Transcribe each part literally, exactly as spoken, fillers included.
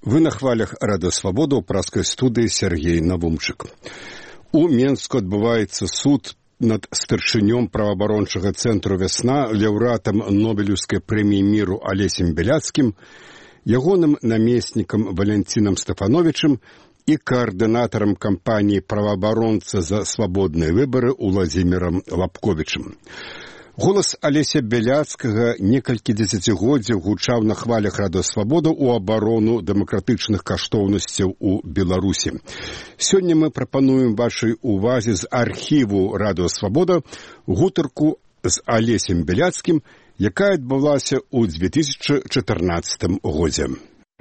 Вы на хвалях Радыё Свабода ў праскай студыі Сергей Навумчык. У Менску адбываецца суд над старшынём праваабарончага цэнтру «Вясна», лаўрэатам Нобелеўскай прэміі міру Алесем Бяляцкім, ягоным намеснікам Валянцінам Стафановічым і каардынатарам кампаніі праваабаронца за свабодныя выбары Уладзімірам Лапковічым. Голас Алеся Бяляцкага некалькі дзесяцігоддзяў гучаў на хвалях Радыё Свабода ў абарону дэмакратычных каштоўнасцяў у Беларусі. Сёння мы прапануем вашай увазе з архіву Радыё Свабода гутарку з Алесем Бяляцкім, якая адбылася ў дзве тысячы чатырнаццатым годзе.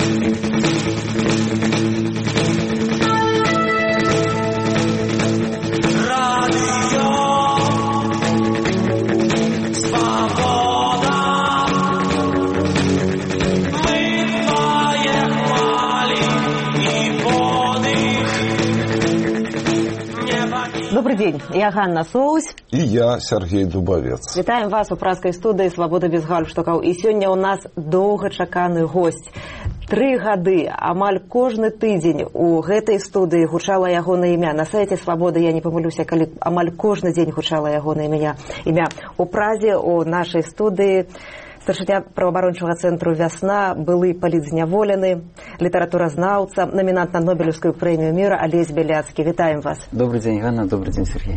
Добрый день, я Ганна Соус. И я Сергей Дубовец. Вітаем вас у праскай студыі «Свабода без гальштукаў». І сёння ў нас доўгачаканы госць. Тры гады, амаль кожны тыдзень у гэтай студыі гучала ягонае імя. На сайце «Свабоды», я не памылюся, калі амаль кожны дзень гучала ягонае імя. імя. У Празе, у нашай студыі, старшыня праваабарончага цэнтру «Вясна», былы палітзняволены, літаратуразнаўца, намінант на Нобелеўскую прэмію міра Алесь Бяляцкі. Вітаем вас. Добрый день, Ганна, добрый день, Сергей.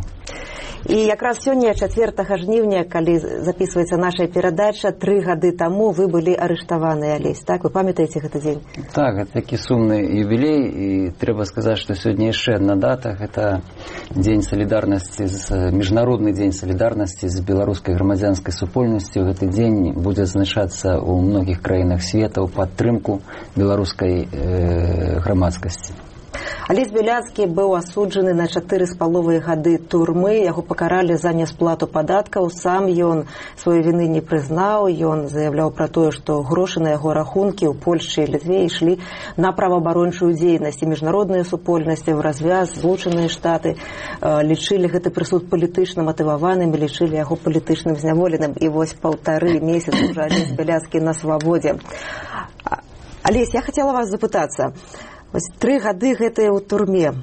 І якраз сёння, чацвёртага жніўня, калі записываецца наша перадача, тры гады таму вы былі арыштаваны, Алесь, так? Вы памятаеце гэты дзень? Так, гэта такі сумны юбілей, і трэба сказаць, што сёння яшчэ адна дата, гэта дзень салідарнасці, міжнародны дзень салідарнасці з беларускай грамадзянскай супольнасцю. Гэты дзень будзе адзначацца ў многіх краінах свету ў падтрымку беларускай э, грамадскасці. Алесь Бяляцкі быў асуджаны на чатыры з паловай гады турмы, яго пакаралі за нясплату падаткаў, сам ён сваёй віны не прызнаў, ён заяўляў пра тое, што грошы на яго рахункі ў Польшчы і Літве ішлі на праваабарончую дзейнасць, і міжнародныя супольнасці, ў развяз, Злучаныя Штаты лічылі гэты прысуд палітычна матываваным і лічылі яго палітычным зняволеным, і вось паўтары месяцы ўжо Алесь Бяляцкі на свабодзе. Алесь, я хацела вас запытацца, вось тры гады гэтыя ў турме.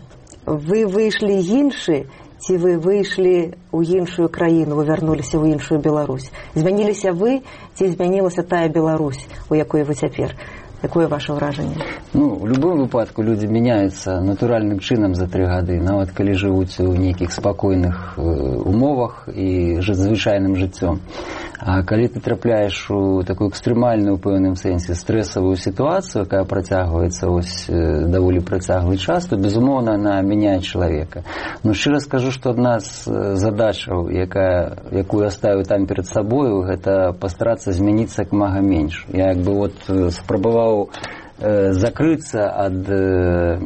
Вы выйшлі іншы, ці вы выйшлі ў іншую краіну, вы вярнуліся ў іншую Беларусь? Змяніліся вы, ці змянілася тая Беларусь, у якой вы цяпер? Якое ваше ўражанне? Ну, в любым выпадку людзі мяняюцца натуральным чынам за тры гады, нават калі жывуць у нейкіх спакойных умовах і звычайным жыццём. А калі ты трапляеш у такую экстрэмальную, у пэўным сэнсе, стрэсавую сітуацыю, якая працягваецца ось даволі працяглы час, то, безумоўна, она мяняе чалавека. Но шчыра скажу, што адна з задачаў, якая, якую я ставіў там перад сабою, гэта пастарацца змяніцца як мага менш. Я як бы вот спрабаваў э, закрыцца ад э,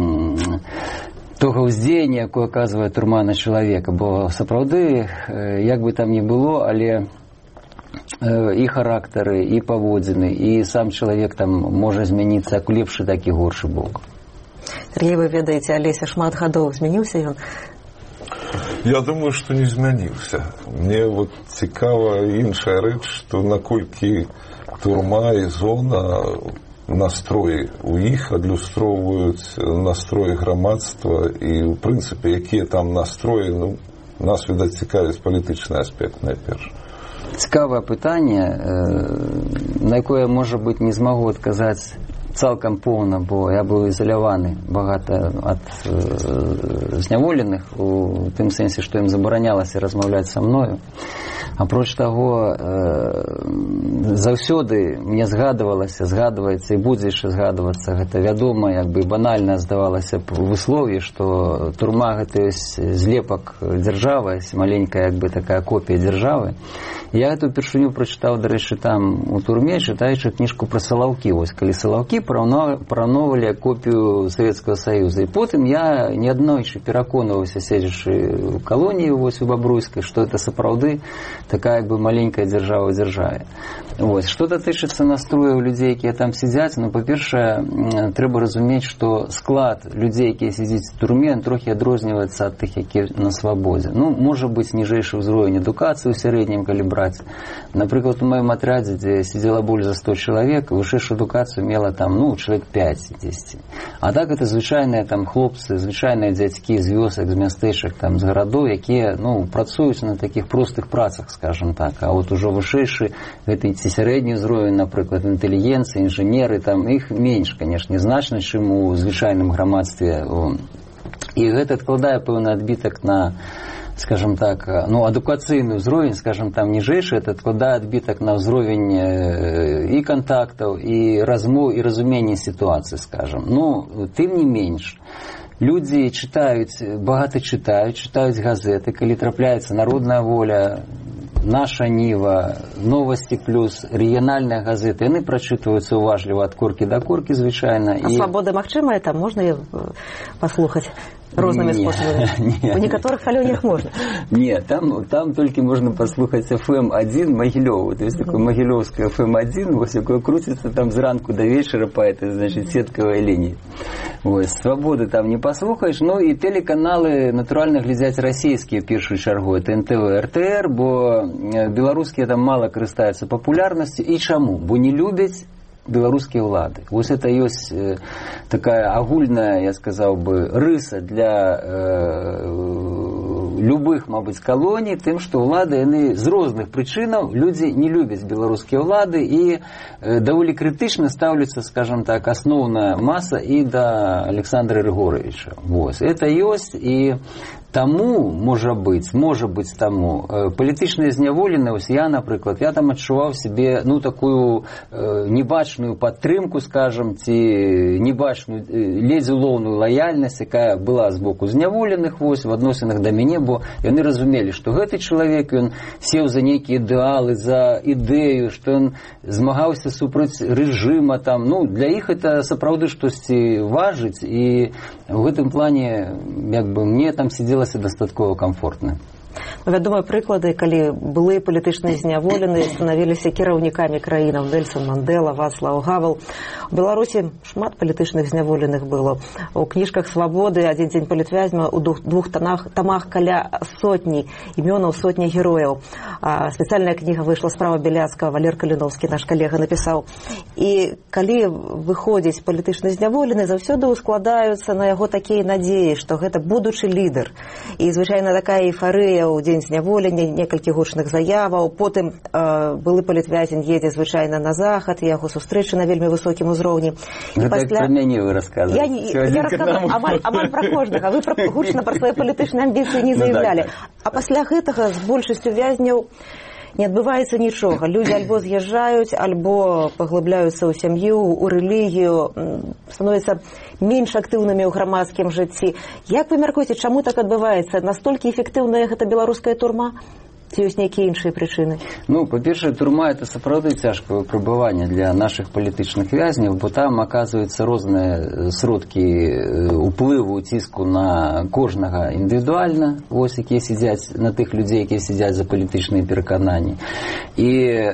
того ўздзеяння, якое аказвае турма на чалавека. Бо сапраўды, э, як бы там ні было, але і характары, і паводзіны, і сам чалавек там можа змяніцца як лепшы, так і горшы бок. Сергей, вы ведаеце, Алеся шмат гадоў, змяніўся ён? Я думаю, што не змяніўся. Мне вот цікава іншая рэч, што наколькі турма і зона, настроі у іх адлюстроўваюць настроі грамадства, і, ў прынцыпе, якія там настроі, ну, нас, відаць, цікавіць палітычны аспект найперш. Цікавае пытанне, на якое, можа быць, не змагу адказаць цалкам поўна, бо я быў ізаляваны багата ад зняволеных, у тым сэнсе, што ім забаранялася размаўляць са мною. Апроч таго, заўсёды мне згадывалася, згадваецца і будзе яшчэ згадвацца, гэта вядома, як бы банальна здавалася б выслов'е, што турма гэта ёсць злепак дзяржавы, маленькая як бы такая копія дзяржавы. Я эту першыню прачытаў, дарэчы, там у турме, чытаючы кніжку пра Салаўкі. Вось калі Салаўкі параўноўвалі копію Савецкага Саюза. І потым я неаднойчы пераконваўся, седзячы ў калоніі вось у Бабруйскай, што это сапраўды такая бы маленькая держава в державе. Вось. Што датычыцца настрояў людзей, якія там сядзяць, ну, па-першае, трэба разумець, што склад людзей, якія сядзяць у турме, он трохі адрозніваецца ад тых, якія на свабодзе. Ну, можа быць ніжэйшы ўзровень адукацыі ў сярэднім, калі браць. Напрыклад, у маім атрядзе, дзе сидзела больш за сто чалавек, вышэйшую адукацыю мела там, ну, чалавек пяць-дзесяць. А так это звычайныя там хлопцы, звычайныя дзядзькі з вёсак, з мястэчак, там, з гарадоў, якія, ну, працуюць на такіх простых працах, скажем так. А от ужо вышэйшы гэты ці сярэдні ўзровень, напрыклад, інтэлігенцыі, інжынеры, там іх менш, канешне, значна, чым у звычайным грамадстве. І гэта адкладае пэўны адбітак на, скажем так, ну, адукацыйны ўзровень, скажем, там ніжэйшы, это адкладае адбітак на ўзровень і кантактаў, і размоў, і разумення сітуацыі, скажем. Ну, тым не менш, людзі чытаюць, багата чытаюць, чытаюць газеты, калі трапляецца Народная воля, Наша Ніва, Новости плюс, рэгіянальныя газеты, яны прачытваюцца уважліва ад коркі да коркі, звычайна. А і... свабода магчымая, там можна паслухаць рознымі спосабамі? У некаторых калоніях можна. Не, там, там толькі можна паслухаць эф эм один Магілёў. То есть такое Магілёўское эф эм один, вось, якое круціцца там зранку до вечара па этой, значит, сеткавай лініі. Вось, свабоды там не паслухаеш. Ну і тэлеканалы, натуральна, глядзяць расійскія першую чаргу. Это эн тэ вэ, эр тэ эр, бо беларускія там мала карыстаюцца папулярнасцю. І чаму? Бо не любяць беларускія ўлады. Вось это ёсць э, такая агульная, я сказаў бы, рыса для э, любых, мабыць, калоній, тым, што ўлады, яны з розных прычынаў, людзі не любяць беларускія ўлады і э, даволі крытычна ставляцца, скажем так, асноўная маса і да Александра Рыгоровича. Вось. Это ёсць, і таму, можа быць, можа быць таму, э, палітычная зняволенасць, я, напрыклад, я там адчуваў себе, ну, такую э, небачную падтрымку, скажем, ці небачную, э, ледзь улоўную лаяльнасць, якая была з боку зняволеных, вось, в адносінах да мяне, бо яны разумелі, што гэты чалавек, ён сеў за нейкія ідэалы, за ідэю, што ён змагаўся супраць рэжыма, там, ну, для іх это сапраўды штосьці важыць, і в гэтым плане, як бы, мне там сидела дастаткова комфортна. Вядомыя прыклады, калі былыя палітычныя зняволеныя станавіліся кіраўнікамі краінаў, Нельсон Мандэла, Вацлаў Гавел. У Беларусі шмат палітычных зняволеных было. У кніжках «Свабоды», «Адзін дзень палітвязня», у двух тамах, тамах каля сотні імёнаў, сотні герояў. А, спецыяльная кніга выйшла, справа Беляцкага, Валер Каліновскі, наш калега, напісаў. І калі выходзіць палітычны зняволены, заўсёды ускладаюцца на яго такія надзеі, што гэта будучы лідар. І, звычайна, такая эйфарыя ў дзень зняволення, некалькі гучных заяваў, потым э, былы палітвязень едзе звычайна на захад, яго сустрэчы на вельмі высокім узроўні. Ну, пасля... так пра мяне вы расказваеце. Я, не, я расказваю амаль, амаль пра кожнага. Вы пра, гучна пра свае палітычныя амбіцыі не заявлялі. Ну, так, так. А пасля гэтага з большасцю вязняў не адбываецца нічога. Людзі альбо з'язджаюць, альбо паглыбляюцца ў сям'ю, у рэлігію, становяцца менш актыўнымі ў грамадскім жыцці. Як вы мяркуеце, чаму так адбываецца? Настолькі эфектыўная гэта беларуская турма? Ці ёсць нейкія іншыя прычыны? Ну, па-першае, турма – это сапраўды цяжкае прабыванне для нашых палітычных вязняў, бо там аказваюцца розныя сродкі уплыву, ціску на кожнага індывідуальна, вось, якія сядзяць, на тых людзей, якія сядзяць за палітычныя перакананні. І э,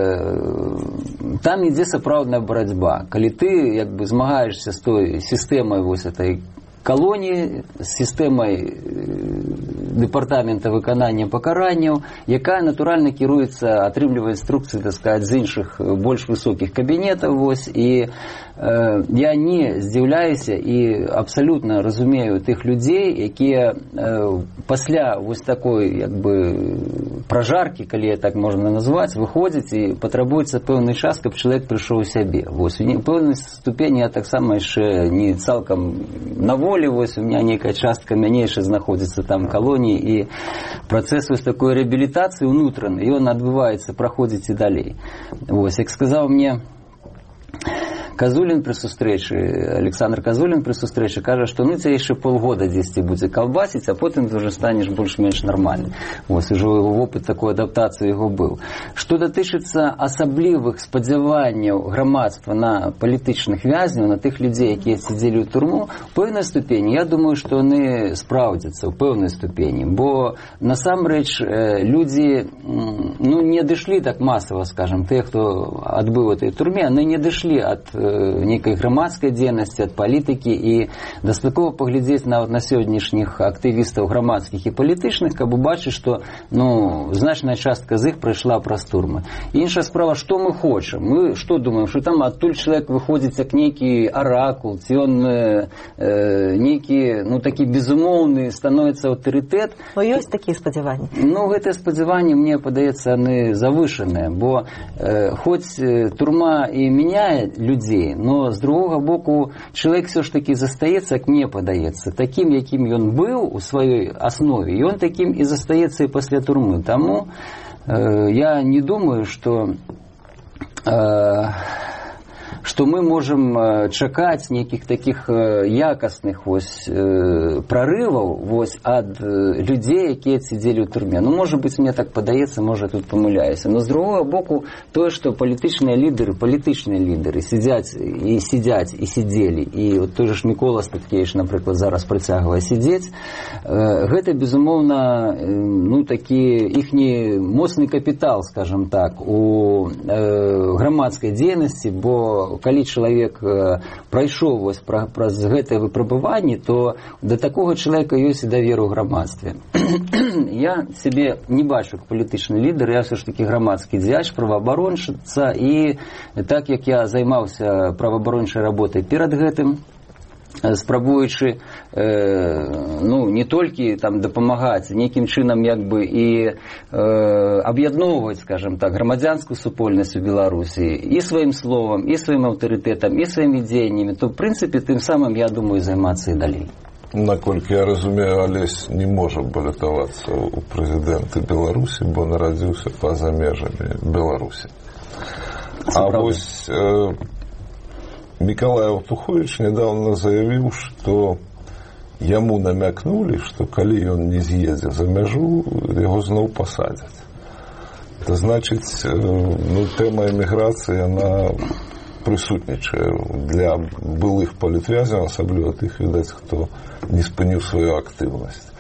там ідзе сапраўдная барацьба. Калі ты, як бы, змагаешся з той сістэмай вось этой калоніі, з сістэмай дэпартамента выканання пакаранняў, якая, натуральна, кіруецца, атрымлівае інструкцыі, так сказаць, з іншых больш высокіх кабінетаў, вось, і э, я не здзіўляюся і абсалютна разумею тых людзей, якія э, пасля вось такой, як бы, пражаркі, калі так можна назваць, выходзяць і патрабуецца пэўны час, каб чалавек прыйшоў у сябе. Вось, у пэўнай ступені я таксама яшчэ не цалкам на волі, вось, у меня нейкая частка мяне яшчэ знаходзіцца там калоніі, і працэс вось такой рэабілітацыі ўнутранай, ён адбываецца, праходзіць і далей. Вось, як сказаў мне Казулін пры сустрэчы, Александр Казулін пры сустрэчы кажа, што ну ця яшчэ полгода дзесьці будзе калбасіць, а потым ты ўжо станеш больш-менш нармальны. Вось ужо вопыт такой адаптацыі яго быў. Што датычыцца асаблівых спадзяванняў грамадства на палітычных вязняў, на тых людзей, якія сидзелі ў турму, у пэўнай ступені, я думаю, што яны спраўдзяцца ў пэўнай ступені, бо насамрэч людзі ну, не дышлі так масава, скажем, тыя, хто адбыў у этой турме, яны не дышлі ад нейкай грамадскай дзейнасці, ад палітыкі, і дастаткова паглядзець нават на сённяшніх актывістаў грамадскіх і палітычных, каб убачыць, што ну, значная частка з іх прайшла праз турмы. Іншая справа, што мы хочам? Мы што думаем, што там адтуль чалавек выходзіць як нейкі аракул, ці ён э, нейкі, ну, такі безумоўны становіцца аўтарытэт. Но ёсць такія спадзяванні? Ну, гэтыя спадзяванні, мне падаецца, яны завышаныя, бо э, хоць турма і мяняе людзей, но з другога боку чалавек все ж таки застаецца, як мне падаецца, такім, якім ён быў у сваёй аснове, і ён такім і застаецца і пасля турмы. Таму э, я не думаю, што э, што мы можам чакаць нейкіх такіх якасных вось, прарываў вось, ад людзей, якія сидзелі ў турме. Ну, можа быць, мне так падаецца, можа, тут памыляюся. Но з другога боку, тое, што палітычныя лідары, палітычныя лідары сидзяць і сидзяць і сидзелі, і вот той же Мікола Статкевіч, напрыклад, зараз працягвае сидзець, гэта, безумоўна, ну, такі іхні моцны капітал, скажем так, у грамадскай дзейнасці, бо калі чалавек прайшоў вось праз гэтае выпрабаванне, то да такога чалавека ёсць і давер у грамадстве. Я сябе не бачу як палітычны лідар, я все ж таки грамадскі дзеяч, праваабаронца, і так як я займаўся праваабарончай работай перад гэтым, спрабуючы э, ну, не толькі там дапамагаць нейкім чынам як бы і э, аб'ядноўваць, скажем так, грамадзянскую супольнасць у Беларусі і сваім словам, і сваім аўтарытэтам, і сваімі дзеяннямі, то в прынцыпе тым самым, я думаю, займацца і далей. Наколькі я разумею, Алесь не можа балятавацца ў прэзідэнты Беларусі, бо нарадзіўся па-за межамі Беларусі. А вось э, Миколай Алтухович недавно заявил, что ему намекнули, что коли он не съездит за межу, его снова посадят. Это значит, ну, тема эмиграции, она присутнічае для былых палітвязняў, асабліва тых, відаць, хто не спыніў сваю актыўнасць.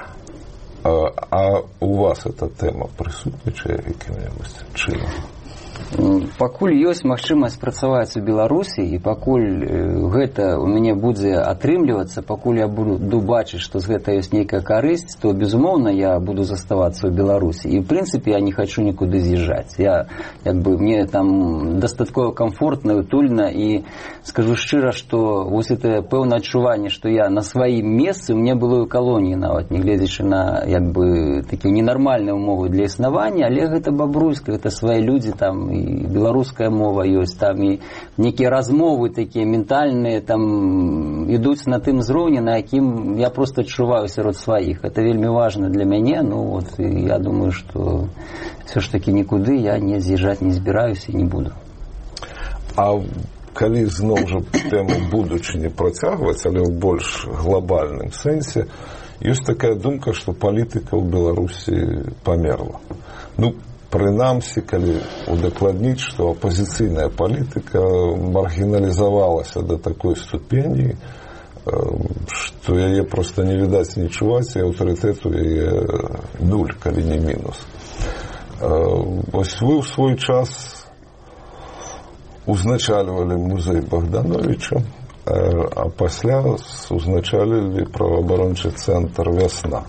А, а у вас эта тэма прысутнічае якім-небудзь чынам? Пакуль ёсць магчымасць працаваць у Беларусі, і пакуль гэта у мяне будзе атрымлівацца, пакуль я буду бачыць, што з гэта ёсць нейкая карысць, то, безумоўна, я буду заставацца ў Беларусі. І, в прынцыпе, я не хачу нікуды з'язджаць. Я, як бы, мне там дастаткова камфортна, утульна, і скажу шчыра, што вось гэта пэўнае адчуванне, што я на сваім месцы, у мяне было ў калоніі нават, не гледзячы на, як бы, такія ненармальныя умовы для існавання, але гэта бабруйска, гэта свае людзі там, і беларуская мова ёсць, там і нейкія размовы такія ментальныя там ідуць на тым узроўні, на якім я проста адчуваю сярод сваіх. Это вельмі важна для мяне, ну вот я думаю, што все ж таки нікуды я не з'язджаць не збіраюся і не буду. А калі зноў жа тэму будучыні працягваць, але ў больш глобальным сэнсе, ёсць такая думка, што палітыка ў Беларусі памерла. Ну, прынамсі, калі удакладніць, што апазіцыйная палітыка маргіналізавалася да такой ступені, што яе проста не відаць, не чуваць, і аўтарытэту яе нуль, калі не мінус. Вось вы ў свой час узначальвалі музей Богдановича, а пасля узначалілі праваабарончы цэнтр «Вясна».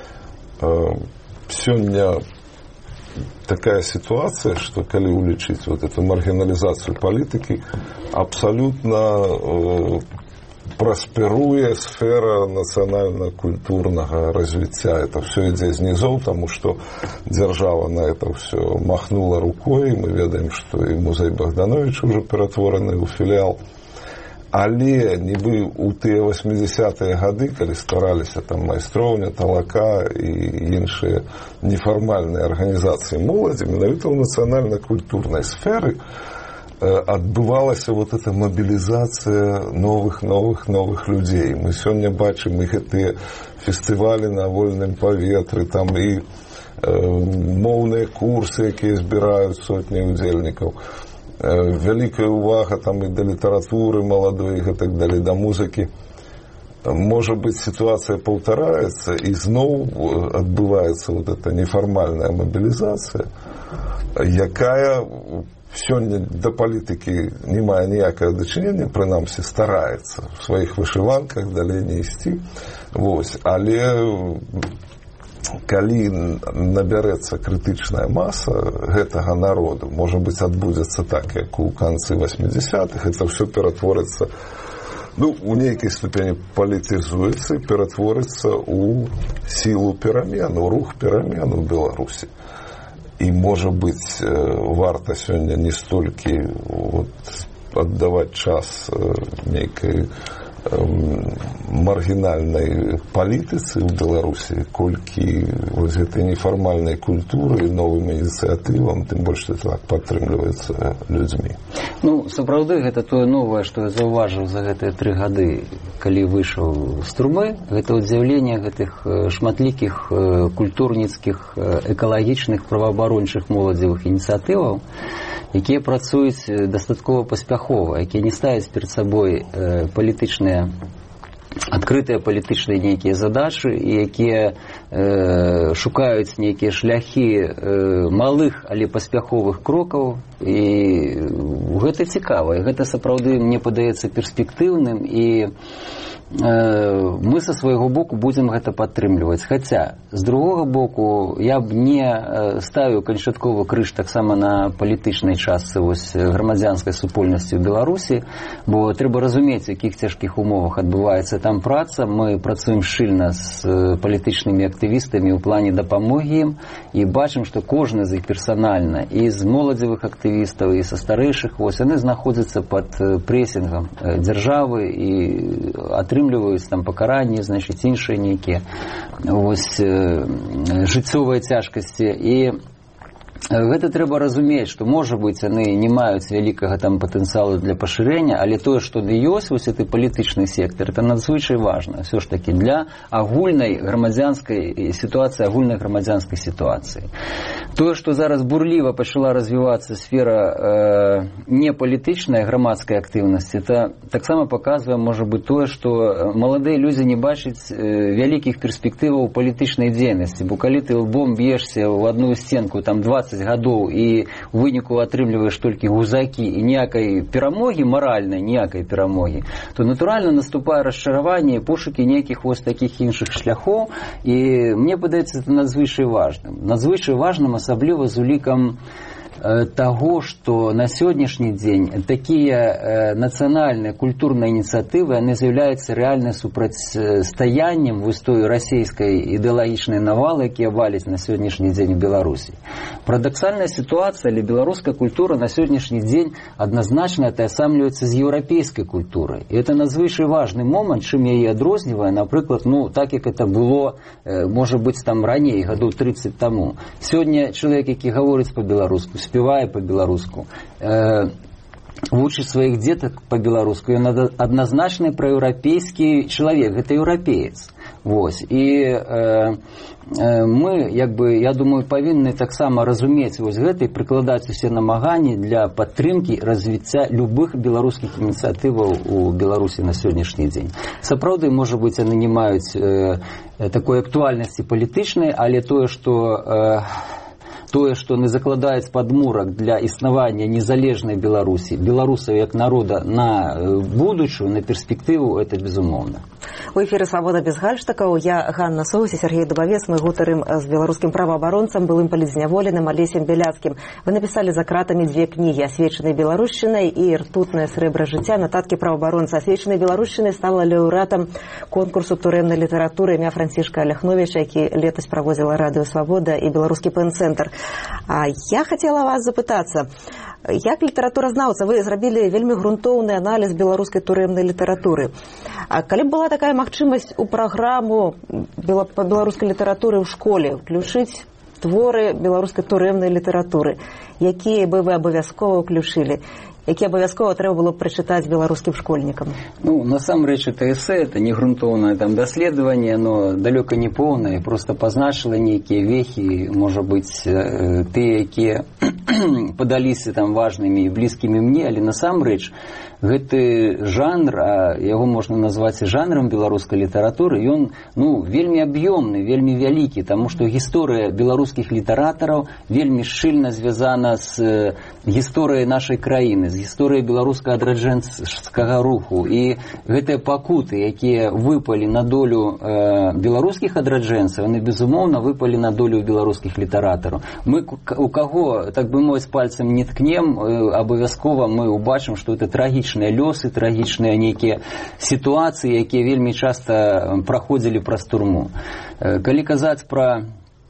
Сёння такая ситуация, что коли уличить вот эту маргинализацию политики, абсолютно э, просперуе сфера национально-культурного развития. Это все идет снизу, потому что держава на это все махнула рукой. Мы ведаем, что и музей Богдановича уже ператворенный у филиал. Але нібы у тыя восьмидесятыя гады, калі стараліся там майстроўня, талака і іншыя нефармальныя арганізацыі моладзі, менавіта ў нацыянальна-культурнай сферы адбывалася вот эта мобілізацыя новых новых новых людзей. Мы сёння бачым і гэтыя фестывалі на вольным паветры, там і э, моўныя курсы, якія збіраюць сотні удзельнікаў. Э, вялікая увага там і да літаратуры маладой, і гэтак далей, да музыкі. Можа быць, сітуацыя паўтараецца, і зноў адбываецца вот эта нефармальная мобілізацыя, якая сёння да палітыкі не мае ніякага дачынення, прынамсі стараецца в сваіх вышыванках далей не ісці. Вось. Але калі набярэцца крытычная маса гэтага народу, можа быць, адбудзецца так, як у канцы восьмідзясятых, это ўсё ператворыцца, ну, у нейкай ступені палітызуецца і ператворыцца ў сілу перамен, у рух перамен у Беларусі. І, можа быць, варта сёння не столькі вот, аддаваць час нейкай маргінальнай палітыцы ў Беларусі, колькі вось гэтай нефармальнай культуры і новым ініцыятывам, тым больш, што так падтрымліваецца людзьмі. Ну, сапраўды, гэта тое новае, што я заўважыў за гэтыя тры гады, калі выйшаў з турмы, гэта з'яўленне гэтых шматлікіх культурніцкіх, экалагічных, праваабарончых моладзевых ініцыятываў, якія працуюць дастаткова паспяхова, якія не ставяць перад сабой палітычныя, адкрытыя палітычныя нейкія задачы, і якія э, шукаюць нейкія шляхі э, малых, але паспяховых крокаў, і гэта цікава, і гэта сапраўды мне падаецца перспектыўным, і мы са свайго боку будзем гэта падтрымліваць. Хаця, з другога боку, я б не ставіў канчатковы крыж таксама на палітычнай частцы вось, грамадзянскай супольнасці ў Беларусі, бо трэба разумець, у якіх цяжкіх умовах адбываецца там праца. Мы працуем шчыльна з палітычнымі актывістамі ў плане дапамогі ім, і бачым, што кожны з іх персанальна, і з моладзевых актывістаў, і са старэйшых, вось, яны знаходзяцца пад прэсінгам дзяржавы і атрымліваюць атрымліваюць там пакаранні, значыць, іншыя нейкія вось жыццёвыя цяжкасці. І гэта трэба разумець, што, можа быць, яны не маюць вялікага там патэнцыялу для пашырэння, але тое, што ёсць вось гэты палітычны сектар, это надзвычай важна ўсё ж такі для агульнай грамадзянскай сітуацыі, агульнай грамадзянскай сітуацыі. Тое, што зараз бурліва пачала развівацца сфера э, непалітычнай грамадскай актыўнасці, это таксама паказвае, можа быць, тое, што маладыя людзі не бачаць э, вялікіх перспектываў палітычнай дзейнасці, бо калі ты лбом б'ешся ў адну сценку там дваццаць гадоў і ў выніку атрымліваеш толькі гузакі і ніякай перамогі, маральнай ніякай перамогі, то натуральна наступае расчараванне і пошукі нейкіх вось такіх іншых шляхоў. І мне падаецца, это надзвычай важным. Надзвычай важным, асабліва з улікам таго, што на сённяшні дзень такія нацыянальныя культурныя ініцыятывы, яны з'яўляюцца рэальна супрацьстаяннем вось той расійскай ідэалагічнай навалы, якія валяць на сённяшні дзень у Беларусі. Парадаксальная сітуацыя, але беларуская культура на сённяшні дзень адназначна атаясамліваецца з еўрапейскай культурай. І это надзвычай важны момант, чым яе адрознівае, напрыклад, ну, так як это было, можа быць, там раней, гадоў трыццаць таму. Сёння чалавек, які гаворыць па-беларуску, спевая по-беларуску, э, вучыць сваіх дзетак по-беларуску, ён адназначны праеўрапейскі чалавек, гэта еўрапеец. Вось. І э, э, мы, як бы, я думаю, павінны таксама разумець вось гэта і прыкладаць усе намаганні для падтрымкі развіцця любых беларускіх ініцыятываў у Беларусі на сённяшні дзень. Сапраўды, можа быць, яны не маюць э, такой актуальнасці палітычнай, але тое, што э, тое, што не закладаюць падмурак для існавання незалежнай Беларусі, беларусаў як народа на будучую, на перспектыву, это безумоўна. У эфіры «Свабода без гальштакаў». Я Ганна Соус і Сергей Дубавец. Мы гутарым з беларускім праваабаронцам, былым палітзняволеным Алесем Бяляцкім. Вы напісалі за кратамі дзве кнігі «Асвечанай беларушчынай» і «Ртутнае срэбра жыцця». Нататкі праваабаронца. «Асвечанай беларушчынай» стала лаўрэатам конкурсу турэмнай літаратуры імя Францішка Аляхновіча, які летась праводзіла радыё «Свабода» і беларускі пэн-цэнтр. А я хацела вас запытацца, як літаратуразнаўца, вы зрабілі вельмі грунтоўны аналіз беларускай турэмнай літаратуры. А калі б была такая магчымасць у праграму па беларускай літаратуры ў школе, включыць творы беларускай турэмнай літаратуры, якія бы вы абавязкова ўключылі, які абавязкова трэба было прачытаць беларускім школьнікам? Ну, насамрэч, это эсэ, это не грунтоўнае там даследаванне, но далёка не поўнае, просто пазначыла нейкія вехі, можа быць, тыя, якія падаліся там важнымі і блізкімі мне, але насамрэч гэты жанр, а яго можна назваць жанрам беларускай літаратуры, ён, ну, вельмі аб'ёмны, вельмі вялікі, таму што гісторыя беларускіх літаратараў вельмі шчыльна звязана з гісторыяй нашай краіны, з гісторыяй беларускага адраджэнскага руху. І гэтыя пакуты, якія выпалі на долю э, беларускіх адраджэнцаў, яны, безумоўна, выпалі на долю беларускіх літаратараў. Мы у каго, так бы мовіць, пальцам не ткнем, э, абавязкова мы убачым, што это трагічна лёсы, трагічныя нейкія сітуацыі, якія вельмі часта праходзілі праз турму. Калі казаць пра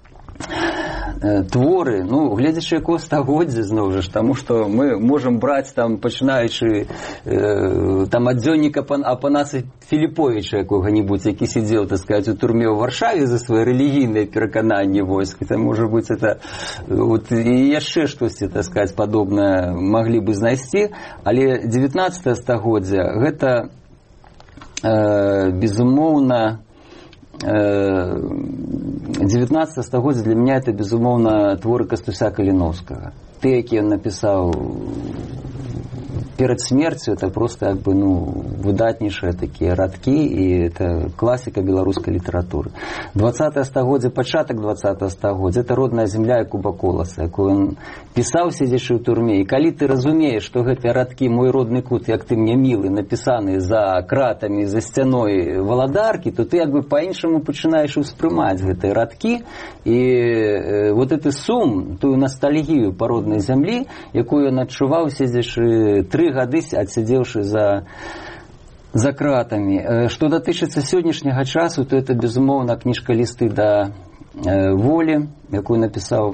творы, ну, глядзячы якого стагоддзя, зноў жа, таму што мы можам браць там, пачынаючы э, там ад дзённіка Апанаса Філіповіча якога-небудзь, які сидзеў, так сказать, у турме ў Варшаве за свае рэлігійныя перакананні войск. Там, можа быць, это вот, і яшчэ штосьці, так сказать, падобнае маглі бы знайсці, але дзевятнаццатае стагоддзя гэта э, безумоўна дзевятнаццатае стагоддзя для меня это, безумоўна, творы Кастуся Каліноўскага. Ты, які ён напісаў перад смерцю, это просто як бы, ну, выдатнейшыя такія радкі, і это класіка беларускай літаратуры. двадцатае стагоддзя, пачатак двадцатага стагоддзя, это родная земля Якуба Коласа, якую ён пісаў, сидзячы ў турме. І калі ты разумееш, што гэтыя радкі «Мой родны кут, як ты мне мілы» напісаны за кратамі, за сцяной валадаркі, то ты як бы па-іншаму пачынаеш успрымаць гэтыя радкі, і э, вот гэты сум, тую ностальгію па роднай зямлі, якую ён адчуваў, сидзячы тры гады, адсядзеўшы за, за кратамі. Што датычыцца сённяшняга часу, то это, безумоўна, кніжка «Лісты да э, волі», якую напісаў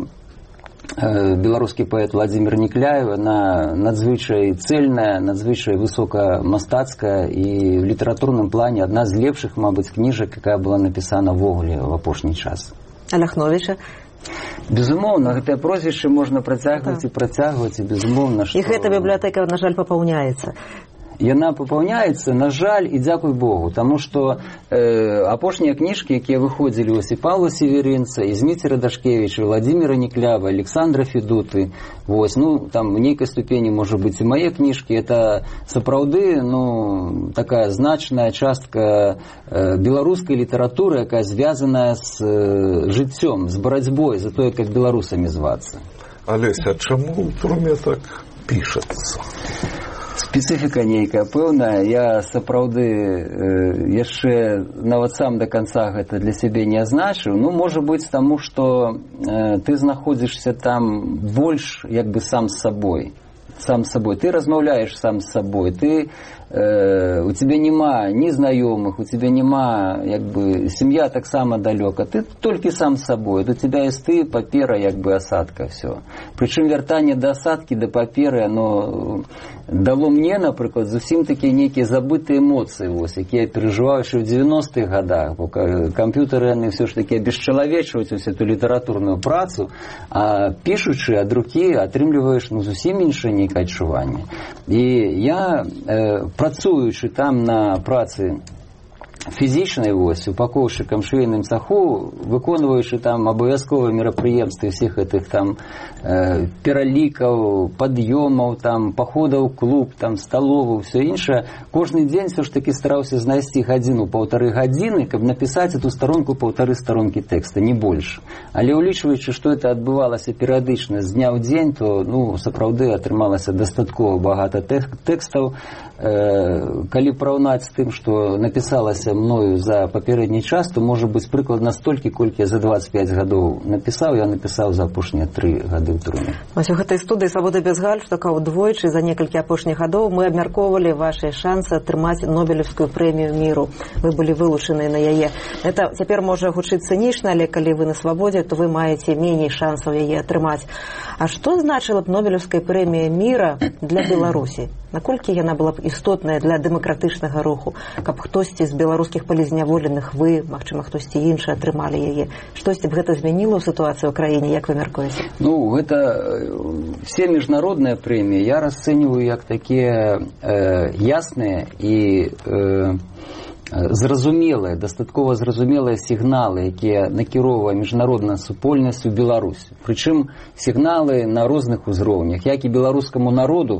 э, беларускі паэт Владзімір Нікляеў. Она надзвычай цельная, надзвычай высокамастацкая і в літаратурным плане адна з лепшых, мабыць, кніжак, якая была напісана ввогуле в апошні час. А Ляхновіча? Безумоўна, гэтае прозвішча можна працягваць і працягваць, і безумоўна, што... І гэта бібліятэка, на жаль, папаўняецца. Яна папаўняецца, на жаль, і дзякуй Богу, таму што э, апошнія кніжкі, якія выходзілі ў Павла Северинца, і Зміцера Дашкевіча, Владзіміра Нікляева, Александра Федуты, вось, ну, там в нейкай ступені, можа быць, і мае кніжкі, это сапраўды, ну, такая значная частка э, беларускай літаратуры, якая звязаная з э, жыццём, з барацьбой за тое, як беларусамі звацца. Алеся, а чаму ў турме так пішацца? Спецыфіка нейкая пэўная. Я сапраўды э, яшчэ нават сам до конца гэта для сябе не азначыў. Ну, можа быць, таму што э, ты знаходзішся там больш як бы сам з сабой. Сам з сабой. Ты размаўляеш сам з сабой. Ты э, у тебя няма ні знаёмых, у тебя няма, як бы, сям'я таксама далёка. Ты толькі сам з сабой. У тебя ёсць ты, папера, як бы, асадка, всё. Прычым вяртанне да асадкі, да паперы, оно дало мне, напрыклад, зусім такія нейкія забытыя эмоцыі, вось, якія я перажываў яшчэ ў дзевяностых гадах, бо камп'ютары, яны ўсё ж такі абесчалавечваюць усю эту літаратурную працу, а пішучы ад рукі атрымліваеш, ну, зусім іншае нейкае адчуванне. І я, э, працуючы там на працы фізічнай, вось, упакоўшчыкам швейным цаху, выконваючы там абавязковыя мерапрыемствы всіх гэтых там э, пералікаў, пад'ёмаў, там паходаў у клуб, там сталову, все іншае, кожны дзень все ж таки стараўся знайсці гадзіну, паўтары гадзіны, каб напісаць эту старонку, паўтары старонкі тэкста, не больш. Але ўлічваючы, што это адбывалася перыядычна з дня ў дзень, то, ну, сапраўды атрымалася дастаткова багата тэкстаў. Э, калі параўнаць з тым, што напісалася мною за папярэдні час, то можа быць прыкладна столькі, колькі я за двадцять пять гадоў напісаў, я напісаў за апошнія тры гады ў турме. Вось у гэтай студыі «Свабода без гальштука» удвойчы за некалькі апошніх гадоў мы абмяркоўвалі вашы шансы атрымаць Нобелевскую прэмію міру. Вы былі вылучаныя на яе. Это цяпер можа гучыць цынічна, але калі вы на свабодзе, то вы маеце меней шансаў яе атрымаць. А што значыла б Нобелевская прэмія міра для Беларусі? Наколькі яна была б істотная для дэмакратычнага руху, каб хтосьці з беларускай беларускіх палізняволеных вы, магчыма, хтосьці іншы атрымалі яе. Штосьці б гэта змяніла ў сітуацыю ў краіне, як вы мяркуеце? Ну, гэта все міжнародныя прэміі я расцэньваю як такія э, ясныя і э, зразумелыя, дастаткова зразумелыя сігналы, якія накіроўвае міжнародная супольнасць у Беларусь. Прычым сігналы на розных узроўнях, як і беларускаму народу,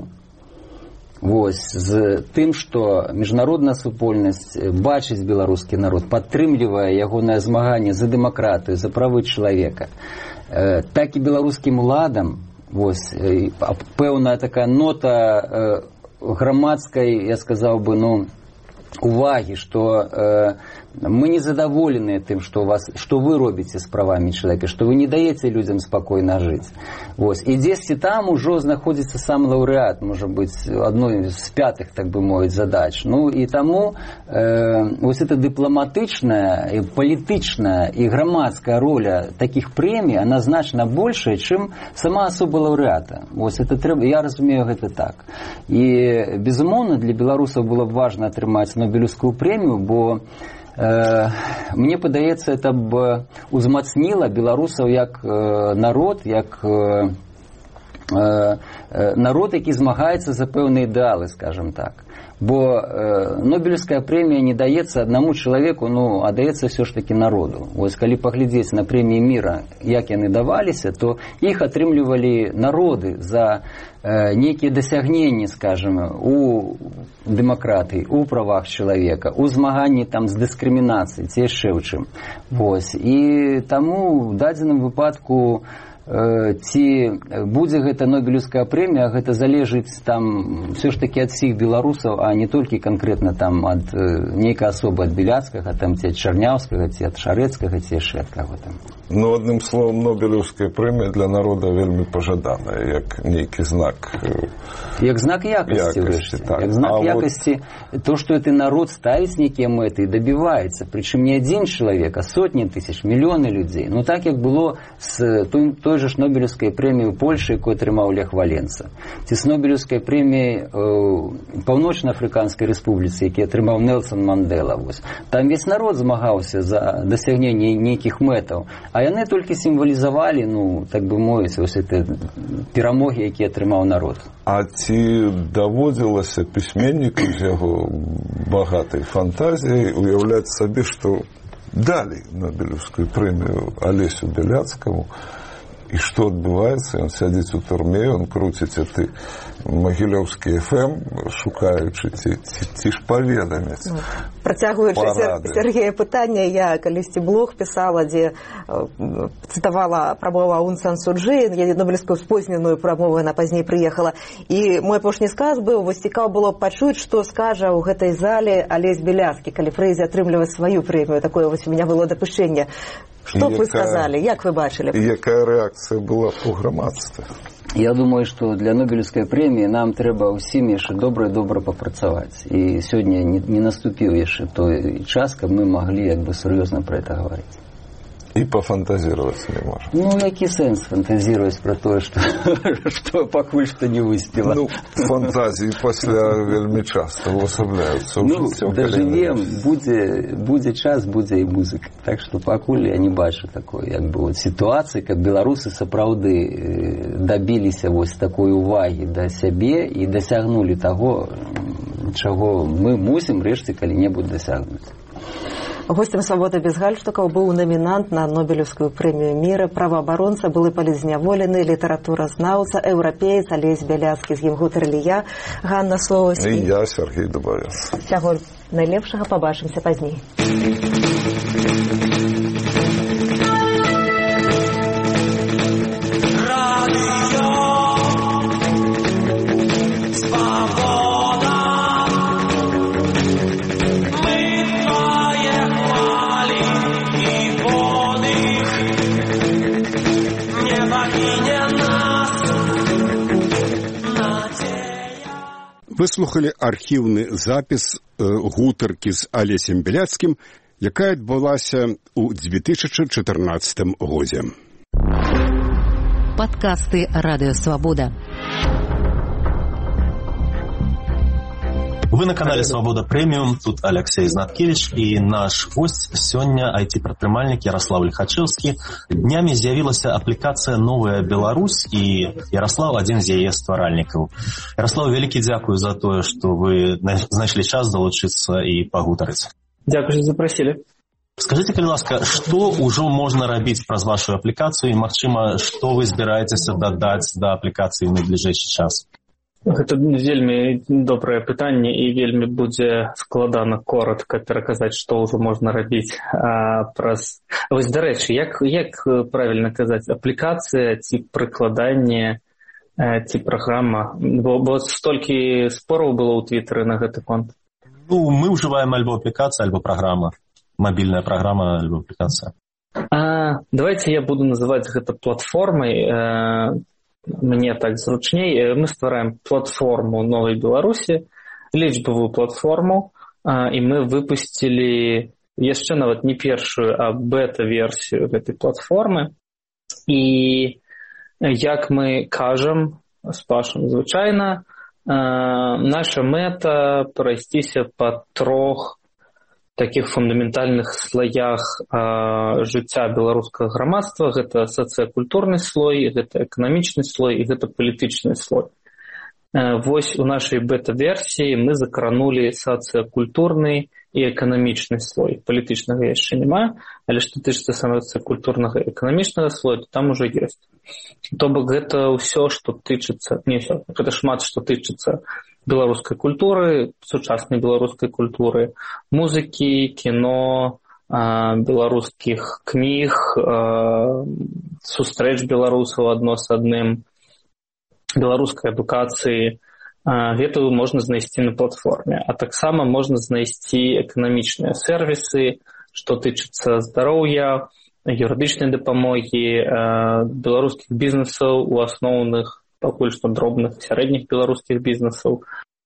вось, з тым, што міжнародная супольнасць бачыць беларускі народ, падтрымлівае ягонае змаганне за дэмакратыю, за правы чалавека, э, так і беларускім уладам, вось, э, пэўная такая нота э, грамадскай, я сказаў бы, ну, уваги, что э, мы не задоволены тем, что, у вас, что вы робите с правами человека, что вы не даете людям спокойно жить. Вот. И здесь и там уже находится сам лауреат, может быть, одной из пятых, так бы мовить, задач. Ну и тому э, вот эта дипломатичная, и политичная и громадская роль таких премий, она значно больше, чем сама особа лауреата. Вот это треба, я разумею это так. И, безумовно, для белорусов было важно отрымать Нобелевскую премию, бо э, мне падаецца, это б узмацніла беларусаў як э, народ, як э, э, народ, які змагаецца за пэўныя ідэалы, скажем так. Бо э, Нобелевская премия не даецца аднаму чалавеку, ну, а даецца все ж таки народу. Вось, калі паглядзець на преміі міра, як яны даваліся, то іх атрымлівалі народы за э, нейкія дасягненні, скажем, у дэмакратыі, у правах чалавека, у змаганні там з дыскрымінацыяй, ці яшчэ ў чым. Вось. І таму ў дадзеным выпадку ці будзе гэта Нобелевская прэмія, гэта залежыць там все ж таки ад всіх беларусаў, а не толькі канкрэтна там ад нейкай асобы, ад Біляцкага, там ці ад Чарняўскага, ці ад Шарэцкага, ці яшчэ ад каго там. Ну, адным словом, Нобелевская прэмія для народа вельмі пажаданая, як нейкі знак. Як знак якасці, якасці так. Як знак а якасці, вот... то, што гэты народ ставіць нейкія мэты і дабіваецца, прычым не адзін чалавек, а сотні тысяч, мільёны людзей. Ну, так як было з той, той же ж Нобелевскай прэміі ў Польшы, якую атрымаў Лех Валенца, ці з Нобелевскай прэміі э, Паўночна-Афрыканскай рэспубліцы, які атрымаў Нэлсон Мандела. Вось. Там весь народ змагаўся за дасягненне нейкіх мэтаў, а яны толькі сімвалізавалі, ну, так бы мовіць, вось эти перамогі, якія атрымаў народ. А ці даводзілася пісьменніку з яго багатай фантазіяй уяўляць сабе, што далі Нобелевскую прэмію Алесю Біляцкаму, і што адбываецца, ён сядзіць у турме, ён круціць эты магілёўскі эф эм, шукаючы, ці, ці, ці ж паведаміць. Ну, працягваючы Сергея пытання, я калісьці блог пісала, дзе э, цытавала прамову Аун Сан Су Чжы, я нобелевскую спозненую прамову, яна пазней прыехала, і мой апошні сказ быў, вось цікава было пачуць, што скажа ў гэтай зале Алесь Біляцкі, калі прыйдзе атрымліваць сваю прэмію. Такое вось у меня было дапушчэнне. Што б вы сказалі? Як вы бачылі? І якая рэакцыя была ў грамадстве? Я думаю, што для Нобелевскай прэміі нам трэба ўсім яшчэ добра-добра папрацаваць. І сёння не, не наступіў яшчэ той час, каб мы маглі як бы сур'ёзна пра гэта гаварыць. І пафантазіраваць не можна. Ну, які сэнс фантазіраваць пра тое, што, што пакуль што не высціла? Ну, фантазіі пасля вельмі часта ўвасабляюцца. Ну, дажывем, будзе, будзе час, будзе і музыка. Так што пакуль я не бачу такой, як бы, вот, сітуацыі, каб беларусы сапраўды дабіліся вось такой увагі да сябе і дасягнулі таго, чаго мы мусім рэшце калі-небудзь дасягнуць. Гостем «Свободы без гальштукаў» быў намінант на Нобелевскую прэмію міра, праваабаронца, былы палізняволены, літаратуразнаўца, еўрапеец Алесь Біляцкі. З ім гутарылі я, Ганна Слоўська. І я, Сергей Дубавец. Усяго найлепшага, пабачымся пазней. Выслухалі архіўны запіс э, гутаркі з Алесем Біляцкім, якая адбылася ў две тысячи чатырнаццатым годзе. Падкасты Радыё Свабода. Вы на канале «Свобода Премиум», тут Алексей Знаткевич, и наш гость сёння ай ти-прадпрымальнік Ярослав Лихачевскі. Днямі з'явілася аплікацыя «Новая Беларусь», і Ярослав адзін з яе стваральнікаў. Ярослав, вялікі дзякую за тое, што вы знайшлі час далучыцца і пагутарыць. Дзякую, што запрасілі. Скажите, калі ласка, што ўжо можна рабіць праз вашу аплікацыю, і, магчыма, што вы збіраецеся дадаць да аплікацыі ў найбліжэйшы час? Гэта вельмі добрае пытанне, і вельмі будзе складана коротка пераказаць, што ўжо можна рабіць а, праз... Вось, дарэчы, як, як правільна казаць, аплікацыя ці прыкладанне ці праграма? Бо, бо столькі спораў было ў Твиттары на гэты конт. Ну, мы ўжываем альбо аплікацыя, альбо праграма. Мабільная праграма, альбо аплікацыя. А, давайте я буду называць гэта платформай. А, мне так зручней. Мы ствараем платформу Новой Беларусі, лічбавую платформу, а, і мы выпусцілі яшчэ нават не першую, а бета-версію гэтай платформы. І як мы кажам з Пашам звычайна, а, наша мэта прайсціся па трох таких фундаментальных слоях а, жыцця беларускага грамадства. Гэта сацыякультурны слой, гэта эканамічны слой і гэта палітычны слой. А, вось у нашай бета-версіі мы закранулі сацыякультурны і эканамічны слой. Палітычнага яшчэ няма, але што тычыцца сацыякультурнага і эканамічнага слоя, то там ужо ёсць. То бок гэта ўсё, што тычыцца, не ўсё, гэта шмат што тычыцца беларускай культуры, сучаснай беларускай культуры, музыкі, кіно, беларускіх кніг, сустрэч беларусаў адно з адным, беларускай адукацыі. Гэта можна знайсці на платформе. А таксама можна знайсці эканамічныя сервісы, што тычыцца здароўя, юрыдычнай дапамогі, беларускіх бізнесаў, у асноўных пакуль што дробных сярэдніх беларускіх бізнесаў,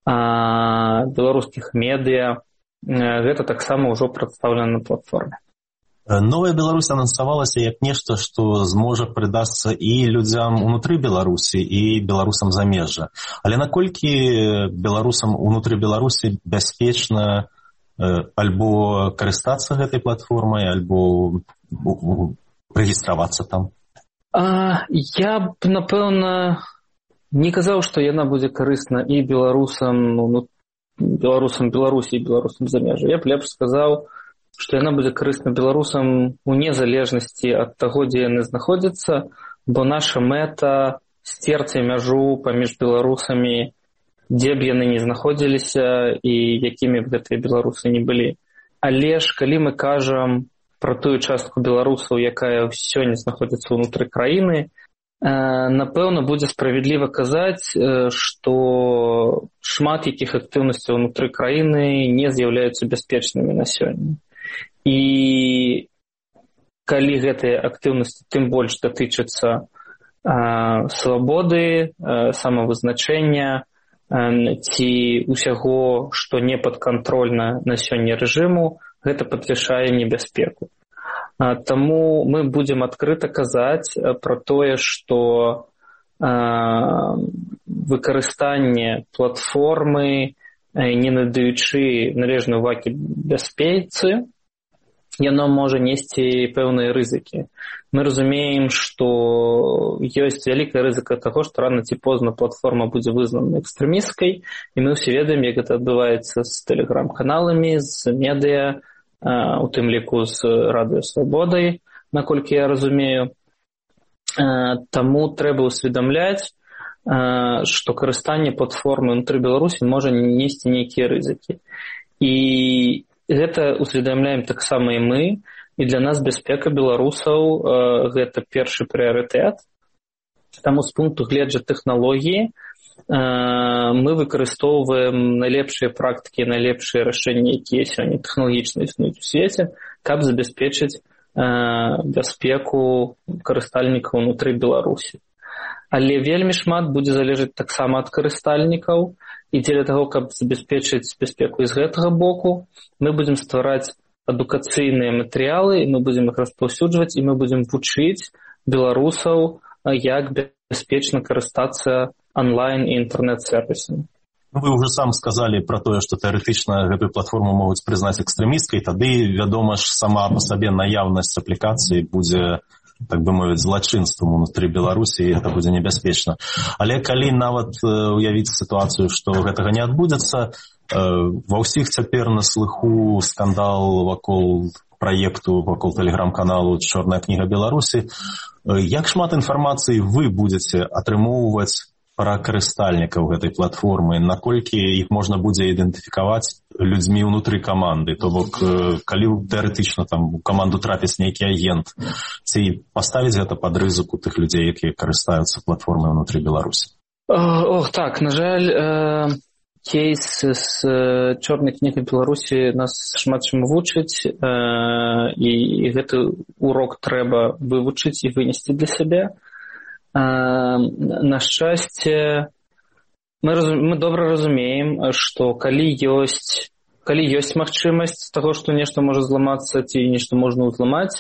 а, беларускіх медыа. Гэта таксама ўжо прадстаўлена на платформе. Новая Беларусь анансавалася як нешта, што зможа прыдасца і людзям унутры Беларусі, і беларусам замежжа. Але наколькі беларусам унутры Беларусі бяспечна альбо карыстацца гэтай платформай, альбо рэгістравацца там? А, я б, напэўна, не казаў, што яна будзе карысна і беларусам, ну, беларусам Беларусі і беларусам замежжа. Я б лепш сказаў, што яна будзе карысна беларусам у незалежнасці ад таго, дзе яны знаходзяцца, бо наша мэта сцерці мяжу паміж беларусамі, дзе б яны не знаходзіліся і якімі б гэтыя беларусы не былі. Але ж, калі мы кажам пра тую частку беларусаў, якая сёння знаходзіцца ўнутры краіны, напэўна, будзе справядліва казаць, што шмат якіх актыўнасцяў ўнутры краіны не з'яўляюцца бяспечнымі на сёння. І калі гэтыя актыўнасці тым больш датычацца свабоды, самавызначэння ці ўсяго, што не падкантрольна на сёння рэжыму, гэта падвышае небяспеку. Таму мы будзем адкрыта казаць пра тое, што выкарыстанне платформы, не надаючы належнай увагі бяспецы, яно можа несці пэўныя рызыкі. Мы разумеем, што ёсць вялікая рызыка таго, што рана ці позна платформа будзе вызнана экстрэмісцкай, і мы ўсе ведаем, як гэта адбываецца з тэлеграм-каналамі, з медыа, у тым ліку з Радыё Свабодай, наколькі я разумею. Таму трэба ўсведамляць, што карыстанне платформы ўнутры Беларусі можа несці нейкія рызыкі. І гэта ўсведамляем таксама і мы, і для нас бяспека беларусаў гэта першы прыярытэт. Таму з пункту гледжання тэхналогіі мы выкарыстоўваем найлепшыя практыкі, найлепшыя рашэнні, якія сёння тэхналагічна існуюць у свеце, каб забяспечыць бяспеку карыстальнікаў унутры Беларусі. Але вельмі шмат будзе залежаць таксама ад карыстальнікаў, і дзеля таго, каб забяспечыць бяспеку з гэтага боку, мы будзем ствараць адукацыйныя матэрыялы, мы будзем іх распаўсюджваць, і мы будзем вучыць беларусаў, як бяспечна карыстацца онлайн і інтэрнэт-сервісамі. Вы уже сам сказали про тое, што тэарэтычна гэтую платформу могуць прызнаць экстрэмісцкай, тады, вядома ж, сама па сабе наяўнасць аплікацыі будзе, так бы мовіць, злачынствам унутры Беларусі, і гэта будзе небяспечна. Але калі нават уявіць сітуацыю, што гэтага не адбудзецца, ва ўсіх цяпер на слыху скандал вакол праекту, вакол тэлеграм-каналу «Чорная кніга Беларусі». Як шмат інфармацыі вы будзеце атрымоўваць пра карыстальнікаў гэтай платформы, наколькі іх можна будзе ідэнтыфікаваць людзьмі ўнутры каманды, то бок калі тэарэтычна там у каманду трапіць нейкі агент, ці паставіць гэта пад рызыку тых людзей, якія карыстаюцца платформай ўнутры Беларусі? Ох, так, на жаль, кейс з «Чорнай кнігай Беларусі» нас шмат чым вучыць, і гэты урок трэба вывучыць і вынесці для сябе. На шчасце, мы, разум... мы добра разумеем, што калі ёсць, калі ёсць магчымасць таго, што нешта можа зламацца ці нешта можна ўзламаць,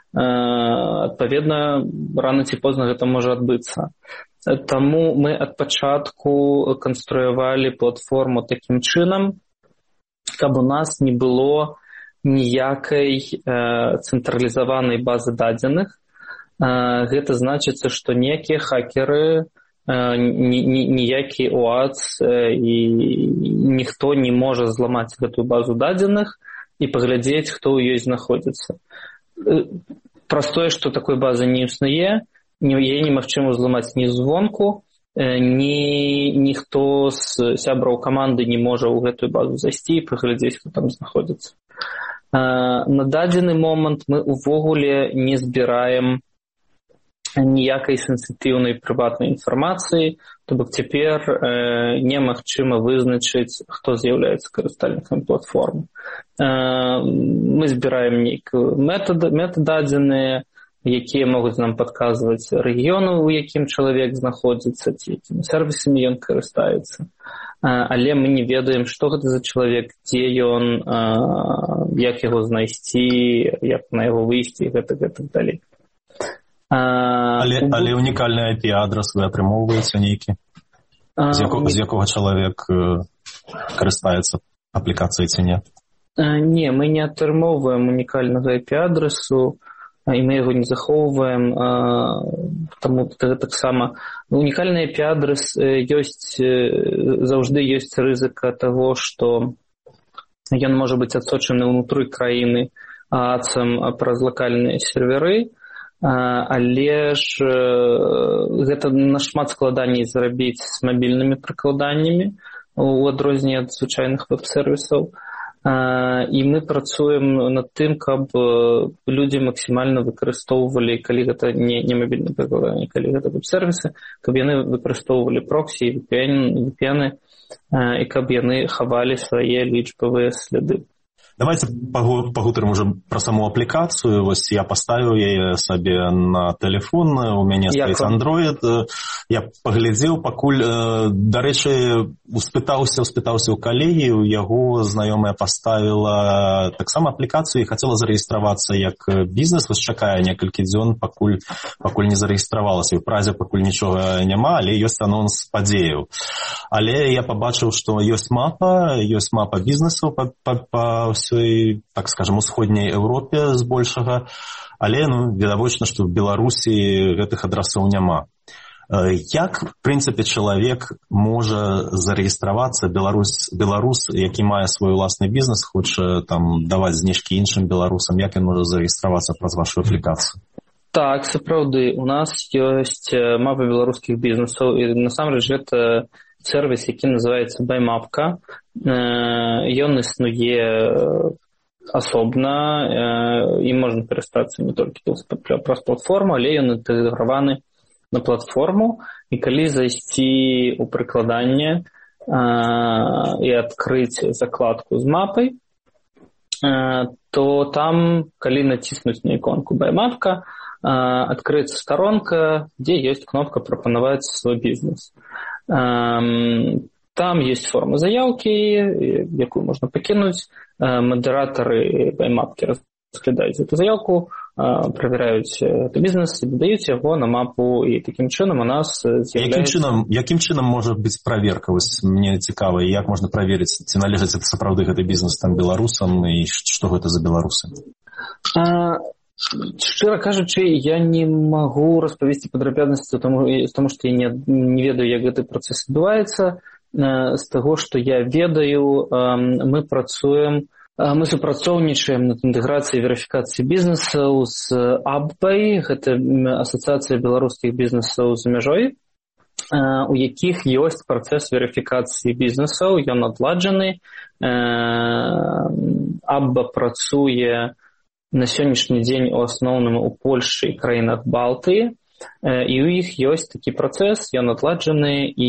адпаведна, рана ці позна гэта можа адбыцца. Таму мы ад пачатку канструявалі платформу такім чынам, каб у нас не было ніякай цэнтралізаванай базы дадзеных. Гэта значыцца, што некія хакеры, ніякі ОАЦ і ніхто не можа зламаць гэтую базу дадзеных і паглядзець, хто ў ёй знаходзіцца. Праз тое, што такой базы не існуе, яе немагчыма зламаць ні звонку, ні ніхто з сябраў каманды не можа ў гэтую базу зайсці і паглядзець, хто там знаходзіцца. На дадзены момант мы ўвогуле не збіраем ніякай сенсітыўнай прыватнай інфармацыі, то бок цяпер э, немагчыма вызначыць, хто з'яўляецца карыстальнікам платформы. Э, мы збіраем нейкія метададзеныя, якія могуць нам падказваць рэгіёны, у якім чалавек знаходзіцца, ці якімі сервісамі ён карыстаецца. Э, але мы не ведаем, што гэта за чалавек, дзе ён, э, як яго знайсці, як на яго выйсці, і гэта, гэта далей. Але, але унікальны ай пі-адрас вы атрымоўваеце нейкі? З якога, з якога чалавек карыстаецца аплікацыяй ці не? Не, мы не атрымоўваем унікальнага ай пі-адрасу, і мы яго не захоўваем, таму таксама унікальны ай пі-адрас ёсць, заўжды ёсць рызыка таго, што ён можа быць адсочаны ўнутры краіны ААЦам праз лакальныя серверы, але ж гэта нашмат складаней зрабіць з мабільнымі прыкладаннямі у адрозненне ад звычайных веб-сервісаў. І мы працуем над тым, каб людзі максімальна выкарыстоўвалі, калі гэта не, не мабільныя прыкладанні, калі гэта веб-сервісы, каб яны выкарыстоўвалі проксі і ви пі эн, і каб яны хавалі свае лічбавыя сляды. Давайте пагутарым уже про саму аплікацыю. Вось я паставіў яе сабе на телефон, у мяне стаіць Android. Я паглядзеў, пакуль, дарэчы, успытаўся, успытаўся ў калегі, яго знаёмая паставіла таксама аплікацыю і хацела зарэгістравацца як бізнес. Вось чакае некалькі дзён, пакуль, пакуль не зарэгістравалася. У празе пакуль нічога няма, але ёсць анонс падзеяў. Але я пабачыў, што ёсць мапа, ёсць мапа бізнесу па, па, па ўсёй, так скажем, усходняй Еўропе збольшага, але ну, відавочна, што в Беларусі гэтых адрасоў няма. Як, в прынцыпе, чалавек можа зарэгістравацца, беларус, беларус, які мае свой уласны бізнес, хоча там даваць зніжкі іншым беларусам, як ён можа зарэгістравацца праз вашу аплікацыю? Так, сапраўды, у нас ёсць мапа беларускіх бізнесаў, і насамрэч гэта сервіс, які называецца Баймапка. Ён існуе асобна, і можна карыстацца не толькі праз платформу, але ён інтэграваны на платформу, і калі зайсці ў прыкладанне і адкрыць закладку з мапай, то там, калі націснуць на іконку Баймапка, адкрыецца старонка, дзе ёсць кнопка «Прапанаваць свой бізнес». Там есть форма заявки, якую можно покинуть. Модераторы Баймапки разглядаюць эту заявку, правяраюць гэты бізнес і дадаюць яго на мапу, і такім чынам у нас з'яўляецца... Якім чынам, якім чынам можа быць праверка? Вось мне цікава, як можна праверыць, ці належыць это сапраўды гэты бізнес там беларусам, і што гэта за беларусы? А, шчыра кажучы, я не магу распавесці падрабязнасці, тому, тому што я не, не ведаю, як гэты працэс адбываецца. З таго, што я ведаю, мы працуем, мы супрацоўнічаем над інтэграцыяй і верыфікацыяй бізнесаў з АББАй, гэта Асацыяцыя беларускіх бізнесаў за мяжой, у якіх ёсць працэс верыфікацыі бізнесаў, ён адладжаны. АББА працуе на сённяшні дзень у асноўным у Польшчы і краінах Балтыі, і ў іх ёсць такі працэс, ён адладжаны, і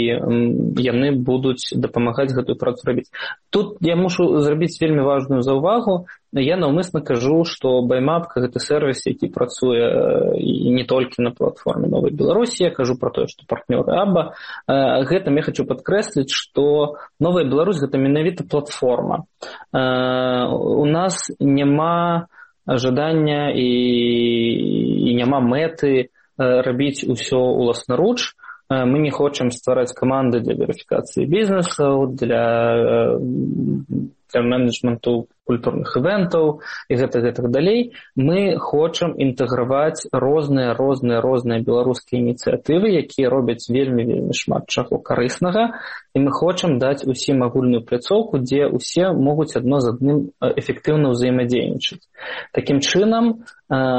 яны будуць дапамагаць гэтую працу рабіць. Тут я мушу зрабіць вельмі важную заўвагу. Я наўмысна кажу, што Баймапка — гэта сервіс, які працуе і не толькі на платформе Новай Беларусі. Я кажу пра тое, што партнёры АББА. Гэтым я хочу падкрэсліць, што Новая Беларусь — гэта менавіта платформа. У нас няма жадання і, і няма мэты рабіць усё уласнаруч. Мы не хочам ствараць каманды для верыфікацыі бізнесаў, для, для менеджменту культурных івентаў і гэтак гэтак далей. Мы хочам інтэграваць розныя розныя розныя беларускія ініцыятывы, якія робяць вельмі вельмі шмат чаго карыснага, і мы хочам даць усім агульную пляцоўку, дзе ўсе могуць адно з адным эфектыўна ўзаемадзейнічаць. Такім чынам